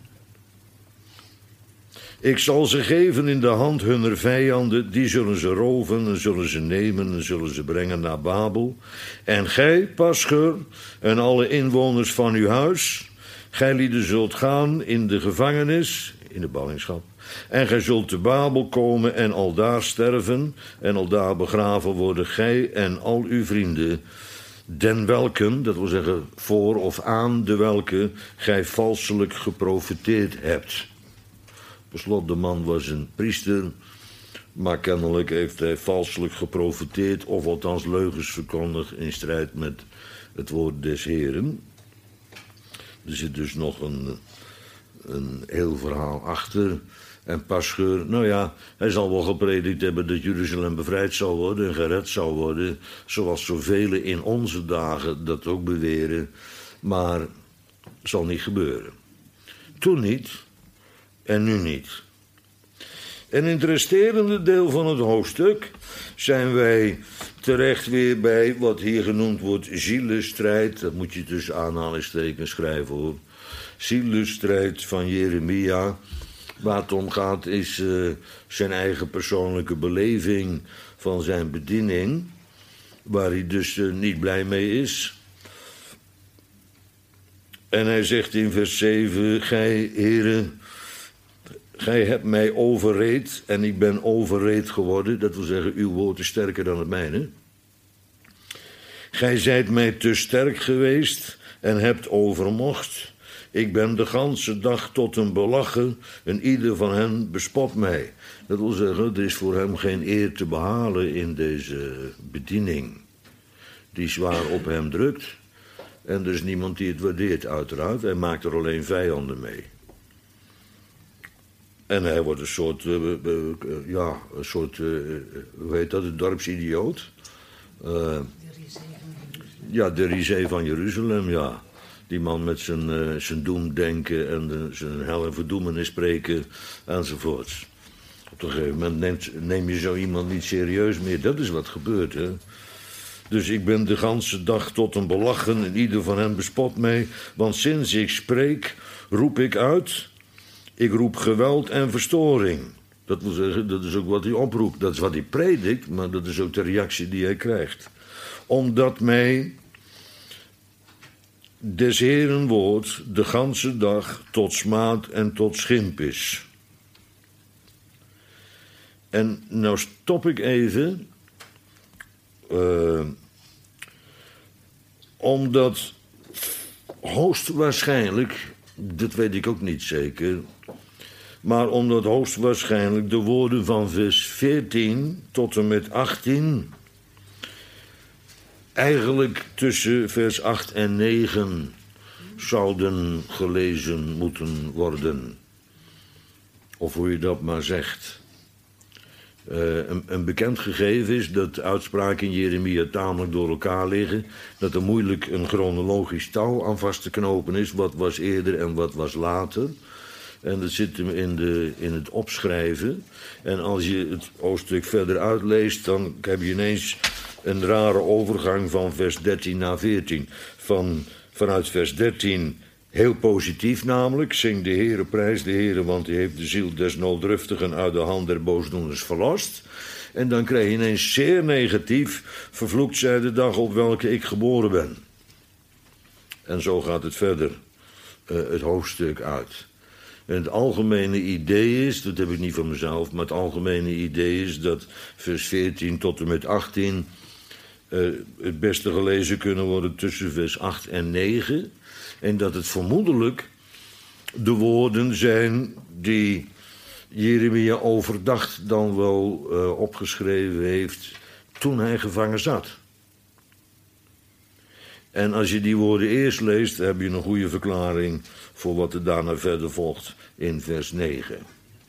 Ik zal ze geven in de hand hunner vijanden, die zullen ze roven en zullen ze nemen en zullen ze brengen naar Babel. En gij, Paschur, en alle inwoners van uw huis, gij lieden zult gaan in de gevangenis, in de ballingschap, en gij zult te Babel komen en aldaar sterven, en aldaar begraven worden gij en al uw vrienden, den welken, dat wil zeggen voor of aan de welke, gij valselijk geprofeteerd hebt. Beslot, de man was een priester, maar kennelijk heeft hij valselijk geprofeteerd, of althans leugens verkondigd in strijd met het woord des Heren. Er zit dus nog een, een heel verhaal achter. En Paschur, nou ja, hij zal wel gepredikt hebben dat Jeruzalem bevrijd zou worden en gered zou worden, zoals zoveel in onze dagen dat ook beweren, maar zal niet gebeuren. Toen niet en nu niet. En in het resterende deel van het hoofdstuk zijn wij terecht weer bij wat hier genoemd wordt zielestrijd. Dat moet je tussen aanhalingstekens schrijven hoor. Zielestrijd van Jeremia. Waar het om gaat is uh, zijn eigen persoonlijke beleving van zijn bediening. Waar hij dus uh, niet blij mee is. En hij zegt in vers zeven, gij heren, gij hebt mij overreed en ik ben overreed geworden. Dat wil zeggen, uw woord is sterker dan het mijne. Gij zijt mij te sterk geweest en hebt overmocht. Ik ben de ganse dag tot een belachen en ieder van hen bespot mij. Dat wil zeggen, er is voor hem geen eer te behalen in deze bediening die zwaar op hem drukt. En er is niemand die het waardeert uiteraard. Hij maakt er alleen vijanden mee. En hij wordt een soort, uh, uh, uh, ja, een soort, uh, hoe heet dat, een dorpsidioot. Uh, ja, de risée van Jeruzalem, ja. Die man met zijn, uh, zijn doemdenken en de, zijn hel en verdoemenis spreken enzovoorts. Op een gegeven moment neemt, neem je zo iemand niet serieus meer. Dat is wat gebeurt, hè. Dus ik ben de ganse dag tot een belachen en ieder van hen bespot mij. Want sinds ik spreek, roep ik uit. Ik roep geweld en verstoring. Dat wil zeggen, dat is ook wat hij oproept. Dat is wat hij predikt, maar dat is ook de reactie die hij krijgt. omdat mij des Heeren woord de ganse dag tot smaad en tot schimp is. En nou stop ik even, uh, omdat hoogstwaarschijnlijk, dat weet ik ook niet zeker, maar omdat hoogstwaarschijnlijk de woorden van vers veertien tot en met achttien... eigenlijk tussen vers acht en negen zouden gelezen moeten worden. Of hoe je dat maar zegt. Uh, een, een bekend gegeven is dat de uitspraken in Jeremia tamelijk door elkaar liggen. Dat er moeilijk een chronologisch touw aan vast te knopen is. Wat was eerder en wat was later. En dat zit hem in, de, in het opschrijven. En als je het hoofdstuk verder uitleest, dan heb je ineens een rare overgang van vers dertien naar veertien. Van, vanuit vers dertien, heel positief namelijk. Zing de Heere, prijs de Heere, want hij heeft de ziel des nooddruftigen uit de hand der boosdoeners verlost. En dan krijg je ineens zeer negatief, vervloekt zij de dag op welke ik geboren ben. En zo gaat het verder, uh, het hoofdstuk uit. En het algemene idee is, dat heb ik niet van mezelf, maar het algemene idee is dat vers veertien tot en met achttien uh, het beste gelezen kunnen worden tussen vers acht en negen. En dat het vermoedelijk de woorden zijn die Jeremia overdag dan wel uh, opgeschreven heeft toen hij gevangen zat. En als je die woorden eerst leest, heb je een goede verklaring voor wat er daarna verder volgt in vers negen.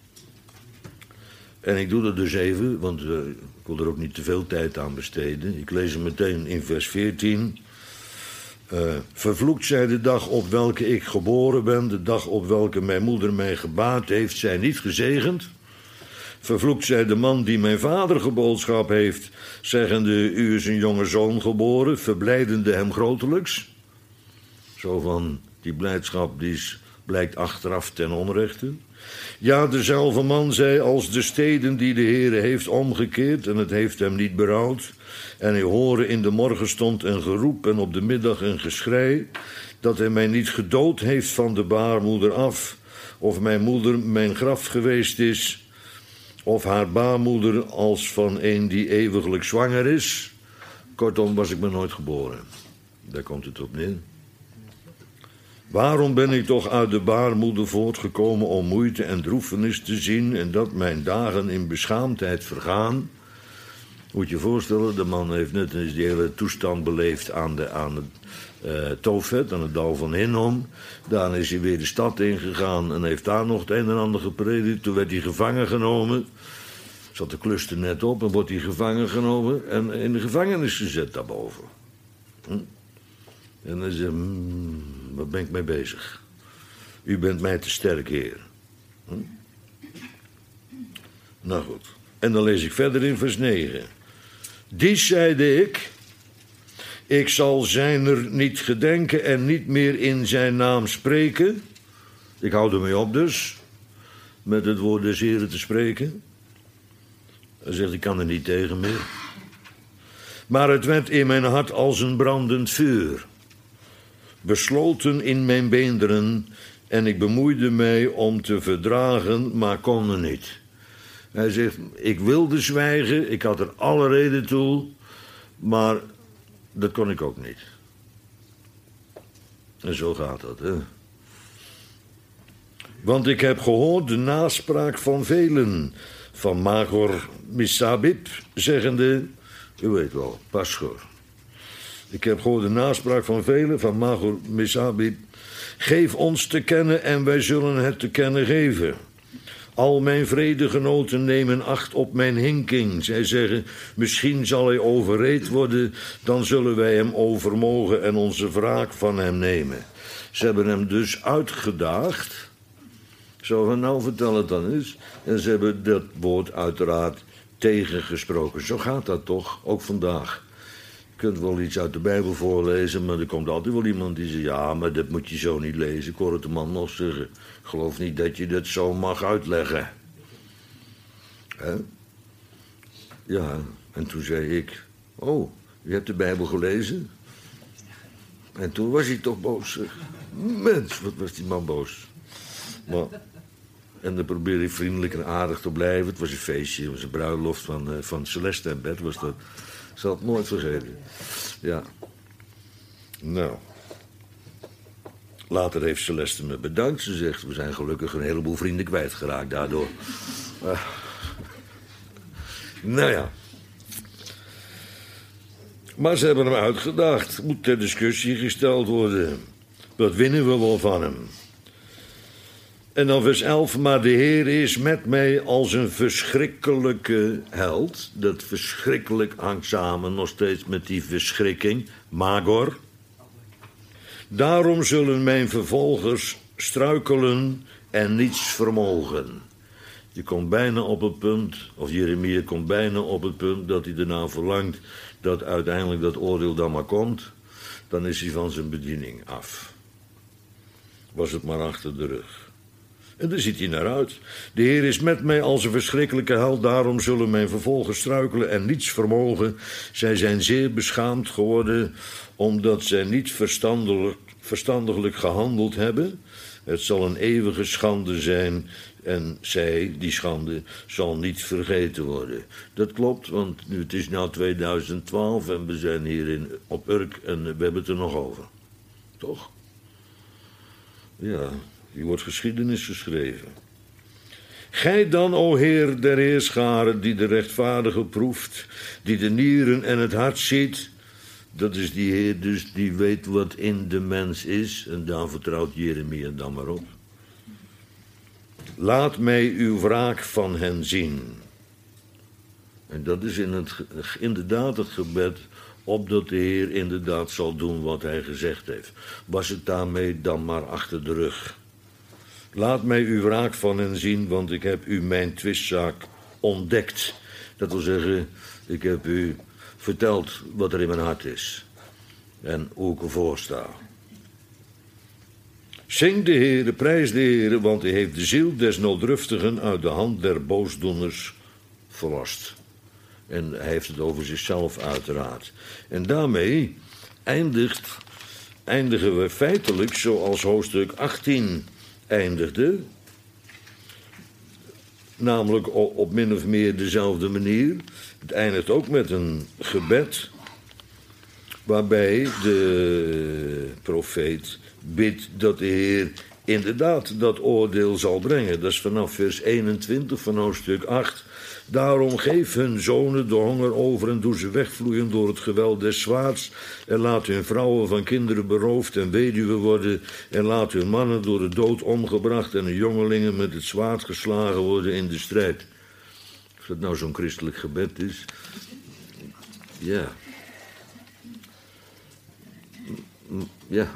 En ik doe dat dus even, want uh, ik wil er ook niet te veel tijd aan besteden. Ik lees hem meteen in vers veertien. Uh, vervloekt zij de dag op welke ik geboren ben, de dag op welke mijn moeder mij gebaard heeft, zij niet gezegend. Vervloekt zij de man die mijn vader geboodschap heeft, zeggende, u is een jonge zoon geboren, verblijdende hem grotelijks. Zo van, die blijdschap die is, blijkt achteraf ten onrechte. Ja, dezelfde man zei, als de steden die de Heere heeft omgekeerd, en het heeft hem niet berouwd, en hij hoorde in de morgenstond een geroep en op de middag een geschrei, dat hij mij niet gedood heeft van de baarmoeder af, of mijn moeder mijn graf geweest is, of haar baarmoeder als van een die eeuwiglijk zwanger is. Kortom, was ik maar nooit geboren. Daar komt het op neer. Waarom ben ik toch uit de baarmoeder voortgekomen om moeite en droefenis te zien en dat mijn dagen in beschaamdheid vergaan? Moet je je voorstellen, de man heeft net eens die hele toestand beleefd aan, de, aan het uh, Tofet, aan het dal van Hinnom. Daarna is hij weer de stad ingegaan en heeft daar nog het een en ander gepredikt. Toen werd hij gevangen genomen. Zat de klus er net op en wordt hij gevangen genomen en in de gevangenis gezet daarboven. Hm? En dan zegt hij, hmm, waar ben ik mee bezig? U bent mij te sterk, Heer. Hm? Nou goed. En dan lees ik verder in vers negen. Die zeide ik, ik zal zijner niet gedenken en niet meer in zijn naam spreken. Ik hou ermee op dus, met het woord des Heren te spreken. Hij zegt, ik kan er niet tegen meer. Maar het werd in mijn hart als een brandend vuur, besloten in mijn beenderen, en ik bemoeide mij om te verdragen, maar kon er niet. Hij zegt, ik wilde zwijgen, ik had er alle reden toe, maar dat kon ik ook niet. En zo gaat dat, hè. Want ik heb gehoord de naspraak van velen, van Magor Missabib, zeggende, u weet wel, Paschor. Ik heb gehoord de naspraak van velen, van Magor Missabib, geef ons te kennen en wij zullen het te kennen geven. Al mijn vredegenoten nemen acht op mijn hinking. Zij zeggen, misschien zal hij overreed worden, dan zullen wij hem overmogen en onze wraak van hem nemen. Ze hebben hem dus uitgedaagd. Zo van, nou vertel het dan eens. En ze hebben dat woord uiteraard tegengesproken. Zo gaat dat toch, ook vandaag. Je kunt wel iets uit de Bijbel voorlezen, maar er komt altijd wel iemand die zegt, ja, maar dat moet je zo niet lezen. Ik hoor het de man nog zeggen. Ik geloof niet dat je dat zo mag uitleggen. Hè? Ja, en toen zei ik, oh, Je hebt de Bijbel gelezen? En toen was hij toch boos. Zeg. Mens, wat was die man boos. Maar, en dan probeerde hij vriendelijk en aardig te blijven. Het was een feestje, het was een bruiloft van, uh, van Celeste en Bert. Was dat. Ik zal het nooit vergeten. Ja. Nou. Later heeft Celeste me bedankt. Ze zegt, we zijn gelukkig een heleboel vrienden kwijtgeraakt daardoor. Uh, nou ja. Maar ze hebben hem uitgedaagd. Moet ter discussie gesteld worden. Wat winnen we wel van hem? En dan vers elf. Maar de Heer is met mij als een verschrikkelijke held. Dat verschrikkelijk hangt samen nog steeds met die verschrikking. Magor. Daarom zullen mijn vervolgers struikelen en niets vermogen. Je komt bijna op het punt, of Jeremia komt bijna op het punt dat hij ernaar verlangt dat uiteindelijk dat oordeel dan maar komt. Dan is hij van zijn bediening af. Was het maar achter de rug. En daar ziet hij naar uit. De Heer is met mij als een verschrikkelijke held, daarom zullen mijn vervolgers struikelen en niets vermogen. Zij zijn zeer beschaamd geworden, omdat zij niet verstandelijk, verstandiglijk gehandeld hebben. Het zal een eeuwige schande zijn en zij, die schande, zal niet vergeten worden. Dat klopt, want nu, het is nu tweeduizend twaalf en we zijn hier in, op Urk en we hebben het er nog over. Toch? Ja, hier wordt geschiedenis geschreven. Gij dan, o Heer der heerscharen, die de rechtvaardige proeft, die de nieren en het hart ziet. Dat is die Heer dus die weet wat in de mens is. En daar vertrouwt Jeremia dan maar op. Laat mij uw wraak van hen zien. En dat is in het, inderdaad het gebed, opdat de Heer inderdaad zal doen wat hij gezegd heeft. Was het daarmee dan maar achter de rug. Laat mij uw wraak van hen zien, want ik heb u mijn twistzaak ontdekt. Dat wil zeggen, ik heb u verteld wat er in mijn hart is. En hoe ik ervoor sta. Zing de Heere, prijs de Heere, want hij heeft de ziel des nooddruftigen uit de hand der boosdoeners verlost. En hij heeft het over zichzelf uiteraard. En daarmee eindigt, eindigen we feitelijk zoals hoofdstuk achttien eindigde. Namelijk op min of meer dezelfde manier. Het eindigt ook met een gebed, waarbij de profeet bidt dat de Heer inderdaad dat oordeel zal brengen. Dat is vanaf vers eenentwintig van hoofdstuk acht. Daarom geef hun zonen de honger over en doe ze wegvloeien door het geweld des zwaards. En laat hun vrouwen van kinderen beroofd en weduwen worden. En laat hun mannen door de dood omgebracht en hun jongelingen met het zwaard geslagen worden in de strijd. Of dat nou zo'n christelijk gebed is. Ja. Ja.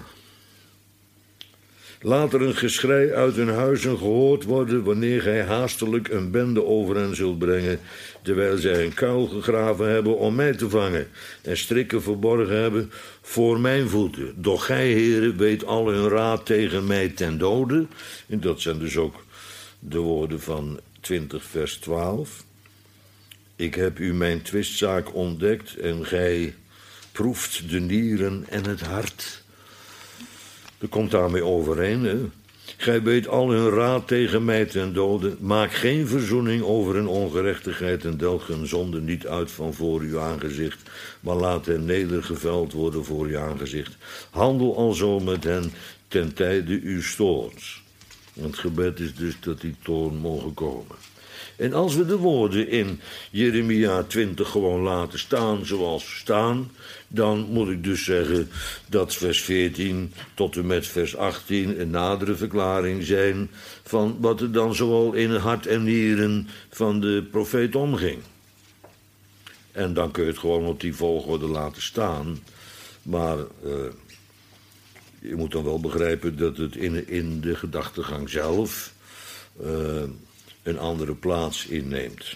Laat er een geschrei uit hun huizen gehoord worden wanneer gij haastelijk een bende over hen zult brengen, terwijl zij een kuil gegraven hebben om mij te vangen en strikken verborgen hebben voor mijn voeten. Doch gij, Heere, weet al hun raad tegen mij ten dode. En dat zijn dus ook de woorden van twintig vers twaalf. Ik heb u mijn twistzaak ontdekt en gij proeft de nieren en het hart. Dat komt daarmee overeen, hè. Gij weet al hun raad tegen mij ten dode. Maak geen verzoening over hun ongerechtigheid en delg hun zonde niet uit van voor uw aangezicht, maar laat hen nedergeveld worden voor uw aangezicht. Handel alzo met hen ten tijde uw toorns. Het gebed is dus dat die toorn mogen komen. En als we de woorden in Jeremia twintig gewoon laten staan zoals ze staan, dan moet ik dus zeggen dat vers veertien tot en met vers achttien een nadere verklaring zijn van wat er dan zoal in het hart en nieren van de profeet omging. En dan kun je het gewoon op die volgorde laten staan. Maar uh, je moet dan wel begrijpen dat het in, in de gedachtegang zelf Uh, een andere plaats inneemt.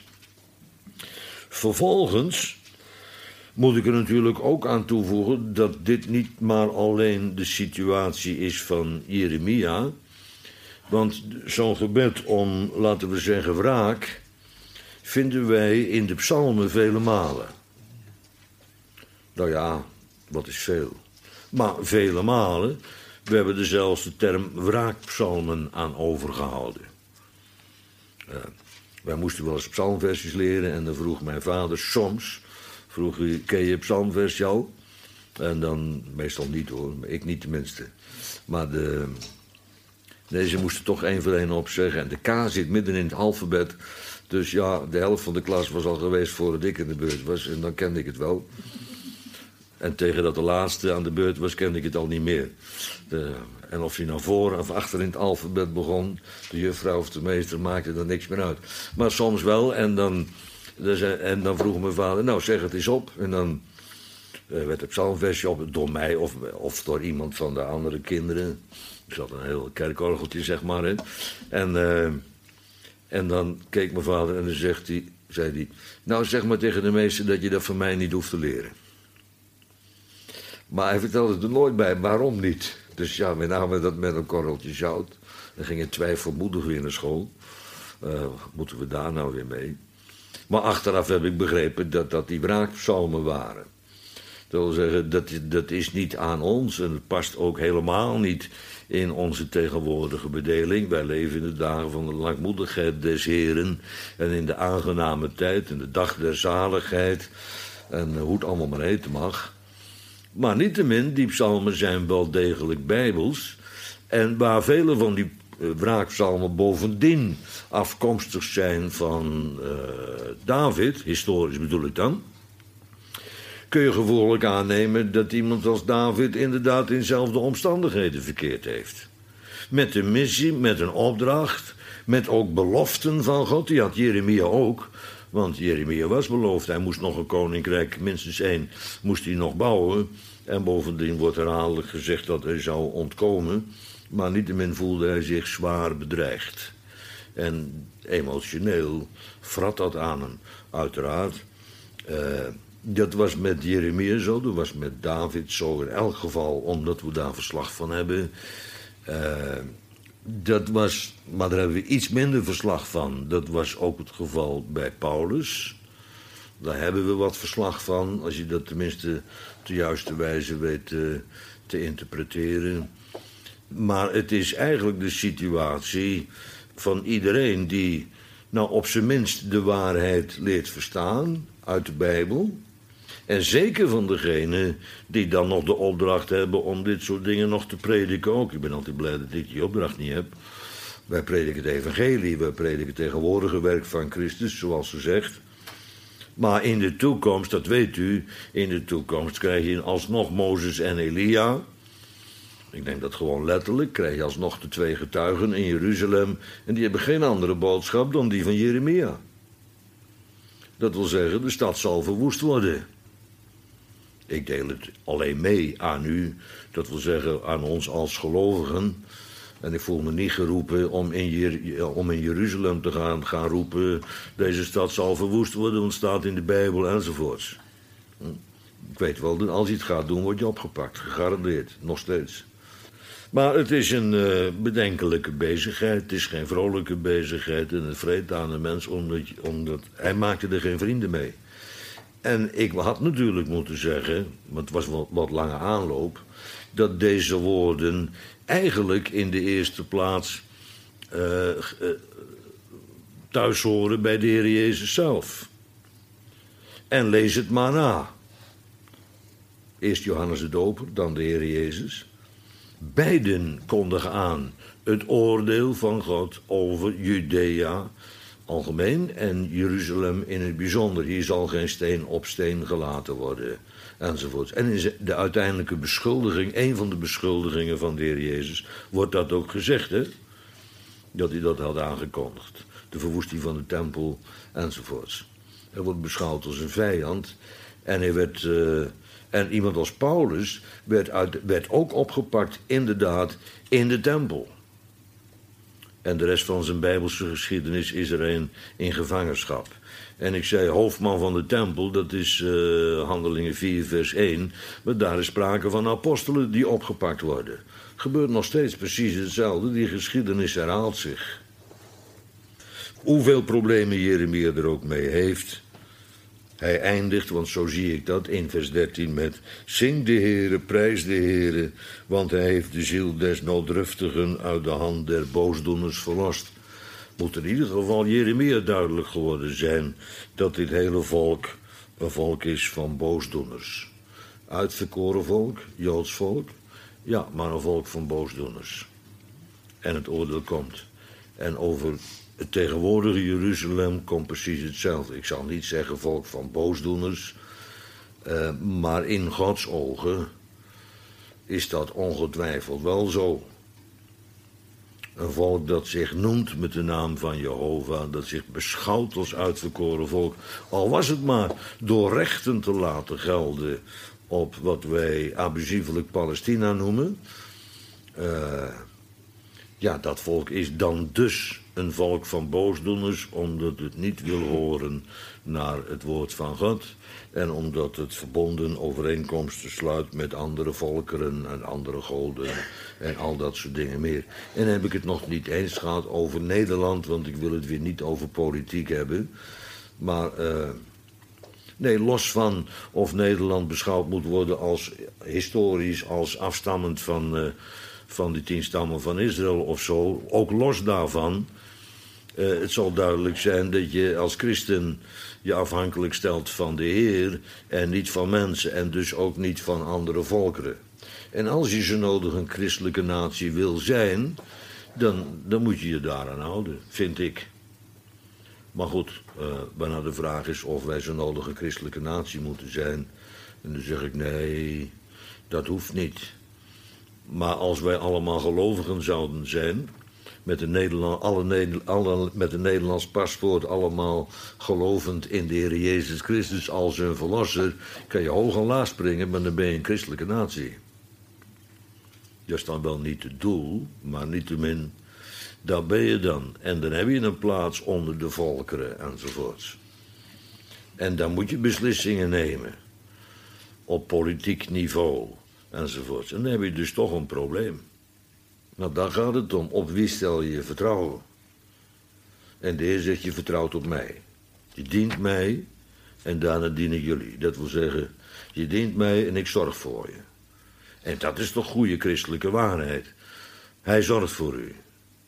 Vervolgens moet ik er natuurlijk ook aan toevoegen dat dit niet maar alleen de situatie is van Jeremia, want zo'n gebed om, laten we zeggen, wraak, vinden wij in de psalmen vele malen. Nou ja, wat is veel? Maar vele malen, we hebben er zelfs de term wraakpsalmen aan overgehouden. Uh, wij moesten wel eens psalmversies leren en dan vroeg mijn vader soms, vroeg hij, ken je psalmversje al? En dan, meestal niet hoor, maar ik niet tenminste. Maar de, nee, ze moesten toch één voor één opzeggen. En de K zit midden in het alfabet. Dus ja, de helft van de klas was al geweest voordat ik in de beurt was. En dan kende ik het wel. En tegen dat de laatste aan de beurt was, kende ik het al niet meer. De, en of hij nou voor of achter in het alfabet begon, de juffrouw of de meester, maakte er niks meer uit. Maar soms wel. En dan, dus, en dan vroeg mijn vader, nou zeg het eens op. En dan uh, werd het psalmversje op door mij of, of door iemand van de andere kinderen. Er zat een heel kerkorgeltje, zeg maar, in. En, uh, en dan keek mijn vader en dan zegt hij, zei hij, nou zeg maar tegen de meester dat je dat van mij niet hoeft te leren. Maar hij vertelde er nooit bij, waarom niet? Dus ja, we namen dat met een korreltje zout. Dan gingen twijfelmoedig weer naar school. Uh, moeten we daar nou weer mee? Maar achteraf heb ik begrepen dat dat die wraakpsalmen waren. Dat wil zeggen, dat, dat is niet aan ons en het past ook helemaal niet in onze tegenwoordige bedeling. Wij leven in de dagen van de langmoedigheid des Heren en in de aangename tijd, in de dag der zaligheid en uh, hoe het allemaal maar heten mag. Maar niettemin, die psalmen zijn wel degelijk bijbels. En waar vele van die uh, wraakpsalmen bovendien afkomstig zijn van uh, David, historisch bedoel ik dan, kun je gevoelig aannemen dat iemand als David inderdaad in dezelfde omstandigheden verkeerd heeft. Met een missie, met een opdracht, met ook beloften van God. Die had Jeremia ook. Want Jeremia was beloofd, hij moest nog een koninkrijk, minstens één, moest hij nog bouwen. En bovendien wordt herhaaldelijk gezegd dat hij zou ontkomen. Maar niettemin voelde hij zich zwaar bedreigd. En emotioneel vrat dat aan hem, uiteraard. Uh, dat was met Jeremia zo, dat was met David zo in elk geval, omdat we daar verslag van hebben. Uh, Dat was, maar daar hebben we iets minder verslag van. Dat was ook het geval bij Paulus. Daar hebben we wat verslag van, als je dat tenminste op de juiste wijze weet te, te interpreteren. Maar het is eigenlijk de situatie van iedereen die nou op zijn minst de waarheid leert verstaan uit de Bijbel. En zeker van degenen die dan nog de opdracht hebben om dit soort dingen nog te prediken ook. Ik ben altijd blij dat ik die opdracht niet heb. Wij prediken het evangelie, wij prediken het tegenwoordige werk van Christus, zoals ze zegt. Maar in de toekomst, dat weet u, in de toekomst krijg je alsnog Mozes en Elia. Ik denk dat gewoon letterlijk, krijg je alsnog de twee getuigen in Jeruzalem. En die hebben geen andere boodschap dan die van Jeremia. Dat wil zeggen, de stad zal verwoest worden. Ik deel het alleen mee aan u, dat wil zeggen aan ons als gelovigen. En ik voel me niet geroepen om in, Jer- om in Jeruzalem te gaan, gaan roepen, deze stad zal verwoest worden, want het staat in de Bijbel enzovoorts. Ik weet wel, als je het gaat doen, word je opgepakt, gegarandeerd, nog steeds. Maar het is een uh, bedenkelijke bezigheid, het is geen vrolijke bezigheid en het vreet aan de mens, omdat, omdat hij maakte er geen vrienden mee. En ik had natuurlijk moeten zeggen, want het was wat, wat lange aanloop, dat deze woorden eigenlijk in de eerste plaats uh, uh, thuis horen bij de Heer Jezus zelf. En lees het maar na. Eerst Johannes de Doper, dan de Heer Jezus. Beiden kondigen aan het oordeel van God over Judea algemeen en Jeruzalem in het bijzonder. Hier zal geen steen op steen gelaten worden, enzovoort. En in de uiteindelijke beschuldiging, een van de beschuldigingen van de Heer Jezus, wordt dat ook gezegd, hè? Dat hij dat had aangekondigd. De verwoesting van de tempel, enzovoorts. Hij wordt beschouwd als een vijand. En, hij werd, uh, en iemand als Paulus werd, uit, werd ook opgepakt, inderdaad, in de tempel. En de rest van zijn Bijbelse geschiedenis is er een in gevangenschap. En ik zei hoofdman van de tempel, dat is uh, Handelingen vier vers één. Maar daar is sprake van apostelen die opgepakt worden. Gebeurt nog steeds precies hetzelfde, die geschiedenis herhaalt zich. Hoeveel problemen Jeremia er ook mee heeft, Hij eindigt, want zo zie ik dat, in vers dertien met... Zing de Heere, prijs de Heere, want hij heeft de ziel des nooddruftigen uit de hand der boosdoeners verlost. Moet in ieder geval Jeremia duidelijk geworden zijn dat dit hele volk een volk is van boosdoeners. Uitverkoren volk, Joods volk, ja, maar een volk van boosdoeners. En het oordeel komt. En over het tegenwoordige Jeruzalem komt precies hetzelfde. Ik zal niet zeggen volk van boosdoeners, uh, maar in Gods ogen is dat ongetwijfeld wel zo. Een volk dat zich noemt met de naam van Jehovah, dat zich beschouwt als uitverkoren volk, al was het maar door rechten te laten gelden op wat wij abusievelijk Palestina noemen. Uh, ja, dat volk is dan dus een volk van boosdoeners, omdat het niet wil horen naar het woord van God en omdat het verbonden overeenkomsten sluit met andere volkeren en andere goden en al dat soort dingen meer. En dan heb ik het nog niet eens gehad over Nederland, want ik wil het weer niet over politiek hebben. Maar uh, nee, los van of Nederland beschouwd moet worden als historisch, als afstammend van, uh, van de tien stammen van Israël of zo, ook los daarvan. Uh, het zal duidelijk zijn dat je als christen je afhankelijk stelt van de Heer en niet van mensen en dus ook niet van andere volkeren. En als je zo nodig een christelijke natie wil zijn, dan, dan moet je je daaraan houden, vind ik. Maar goed, uh, waarna de vraag is of wij zo nodig een christelijke natie moeten zijn. En dan zeg ik nee, dat hoeft niet. Maar als wij allemaal gelovigen zouden zijn, met een, Nederland, alle, alle, met een Nederlands paspoort, allemaal gelovend in de Heer Jezus Christus als hun verlosser, kan je hoog en laag springen, maar dan ben je een christelijke natie. Dat is dan wel niet het doel, maar niettemin, daar ben je dan. En dan heb je een plaats onder de volkeren enzovoorts. En dan moet je beslissingen nemen, op politiek niveau enzovoorts. En dan heb je dus toch een probleem. Nou, daar gaat het om. Op wie stel je je vertrouwen? En de Heer zegt, je vertrouwt op mij. Je dient mij en daarna dien ik jullie. Dat wil zeggen, je dient mij en ik zorg voor je. En dat is toch goede christelijke waarheid. Hij zorgt voor u.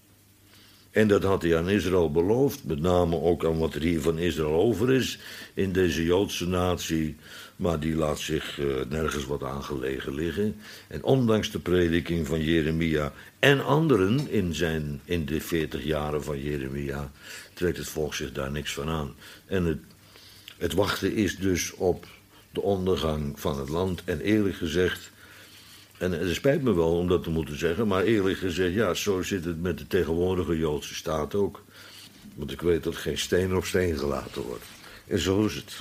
En dat had hij aan Israël beloofd, met name ook aan wat er hier van Israël over is, in deze Joodse natie, maar die laat zich uh, nergens wat aangelegen liggen. En ondanks de prediking van Jeremia en anderen in, zijn, in de veertig jaren van Jeremia, trekt het volk zich daar niks van aan. En het, het wachten is dus op de ondergang van het land. En eerlijk gezegd, en het spijt me wel om dat te moeten zeggen, maar eerlijk gezegd, ja, zo zit het met de tegenwoordige Joodse staat ook. Want ik weet dat geen steen op steen gelaten wordt. En zo is het.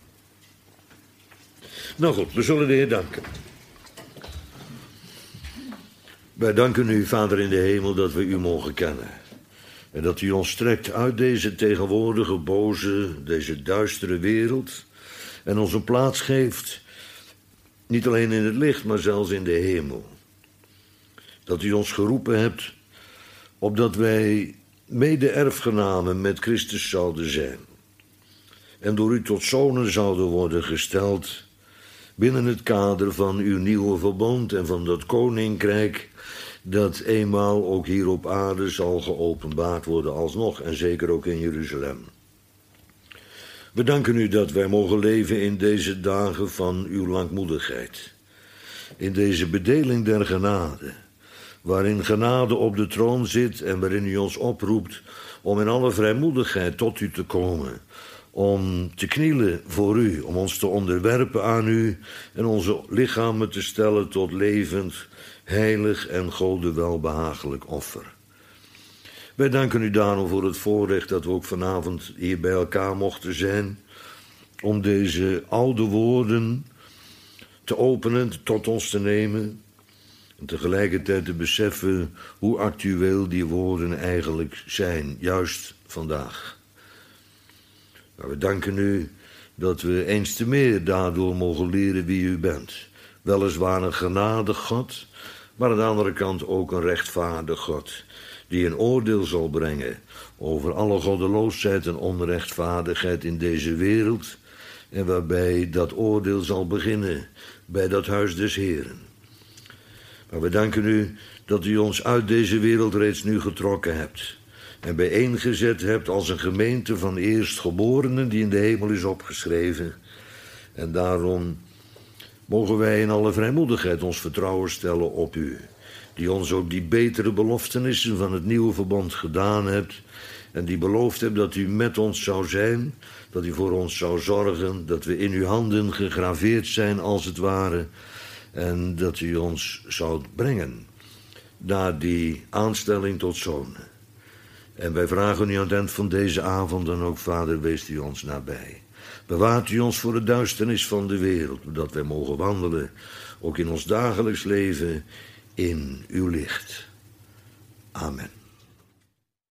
Nou goed, we zullen de Heer danken. Wij danken u, Vader in de hemel, dat we u mogen kennen. En dat u ons trekt uit deze tegenwoordige boze, deze duistere wereld en ons een plaats geeft, niet alleen in het licht, maar zelfs in de hemel. Dat u ons geroepen hebt, opdat wij mede-erfgenamen met Christus zouden zijn. En door u tot zonen zouden worden gesteld, binnen het kader van uw nieuwe verbond en van dat koninkrijk, dat eenmaal ook hier op aarde zal geopenbaard worden alsnog, en zeker ook in Jeruzalem. We danken u dat wij mogen leven in deze dagen van uw langmoedigheid. In deze bedeling der genade, waarin genade op de troon zit en waarin u ons oproept om in alle vrijmoedigheid tot u te komen. Om te knielen voor u, om ons te onderwerpen aan u en onze lichamen te stellen tot levend, heilig en Gode welbehagelijk offer. Wij danken u daarom voor het voorrecht dat we ook vanavond hier bij elkaar mochten zijn, om deze oude woorden te openen, tot ons te nemen en tegelijkertijd te beseffen hoe actueel die woorden eigenlijk zijn, juist vandaag. Maar we danken u dat we eens te meer daardoor mogen leren wie u bent. Weliswaar een genadig God, maar aan de andere kant ook een rechtvaardig God, die een oordeel zal brengen over alle goddeloosheid en onrechtvaardigheid in deze wereld, en waarbij dat oordeel zal beginnen bij dat huis des Heeren. Maar we danken u dat u ons uit deze wereld reeds nu getrokken hebt en bijeengezet hebt als een gemeente van eerstgeborenen die in de hemel is opgeschreven. En daarom mogen wij in alle vrijmoedigheid ons vertrouwen stellen op u, die ons ook die betere beloftenissen van het nieuwe verbond gedaan hebt en die beloofd hebt dat u met ons zou zijn, dat u voor ons zou zorgen, dat we in uw handen gegraveerd zijn als het ware en dat u ons zou brengen naar die aanstelling tot zonen. En wij vragen u aan het eind van deze avond dan ook, Vader, wees u ons nabij. Bewaart u ons voor de duisternis van de wereld, dat wij mogen wandelen, ook in ons dagelijks leven, in uw licht. Amen.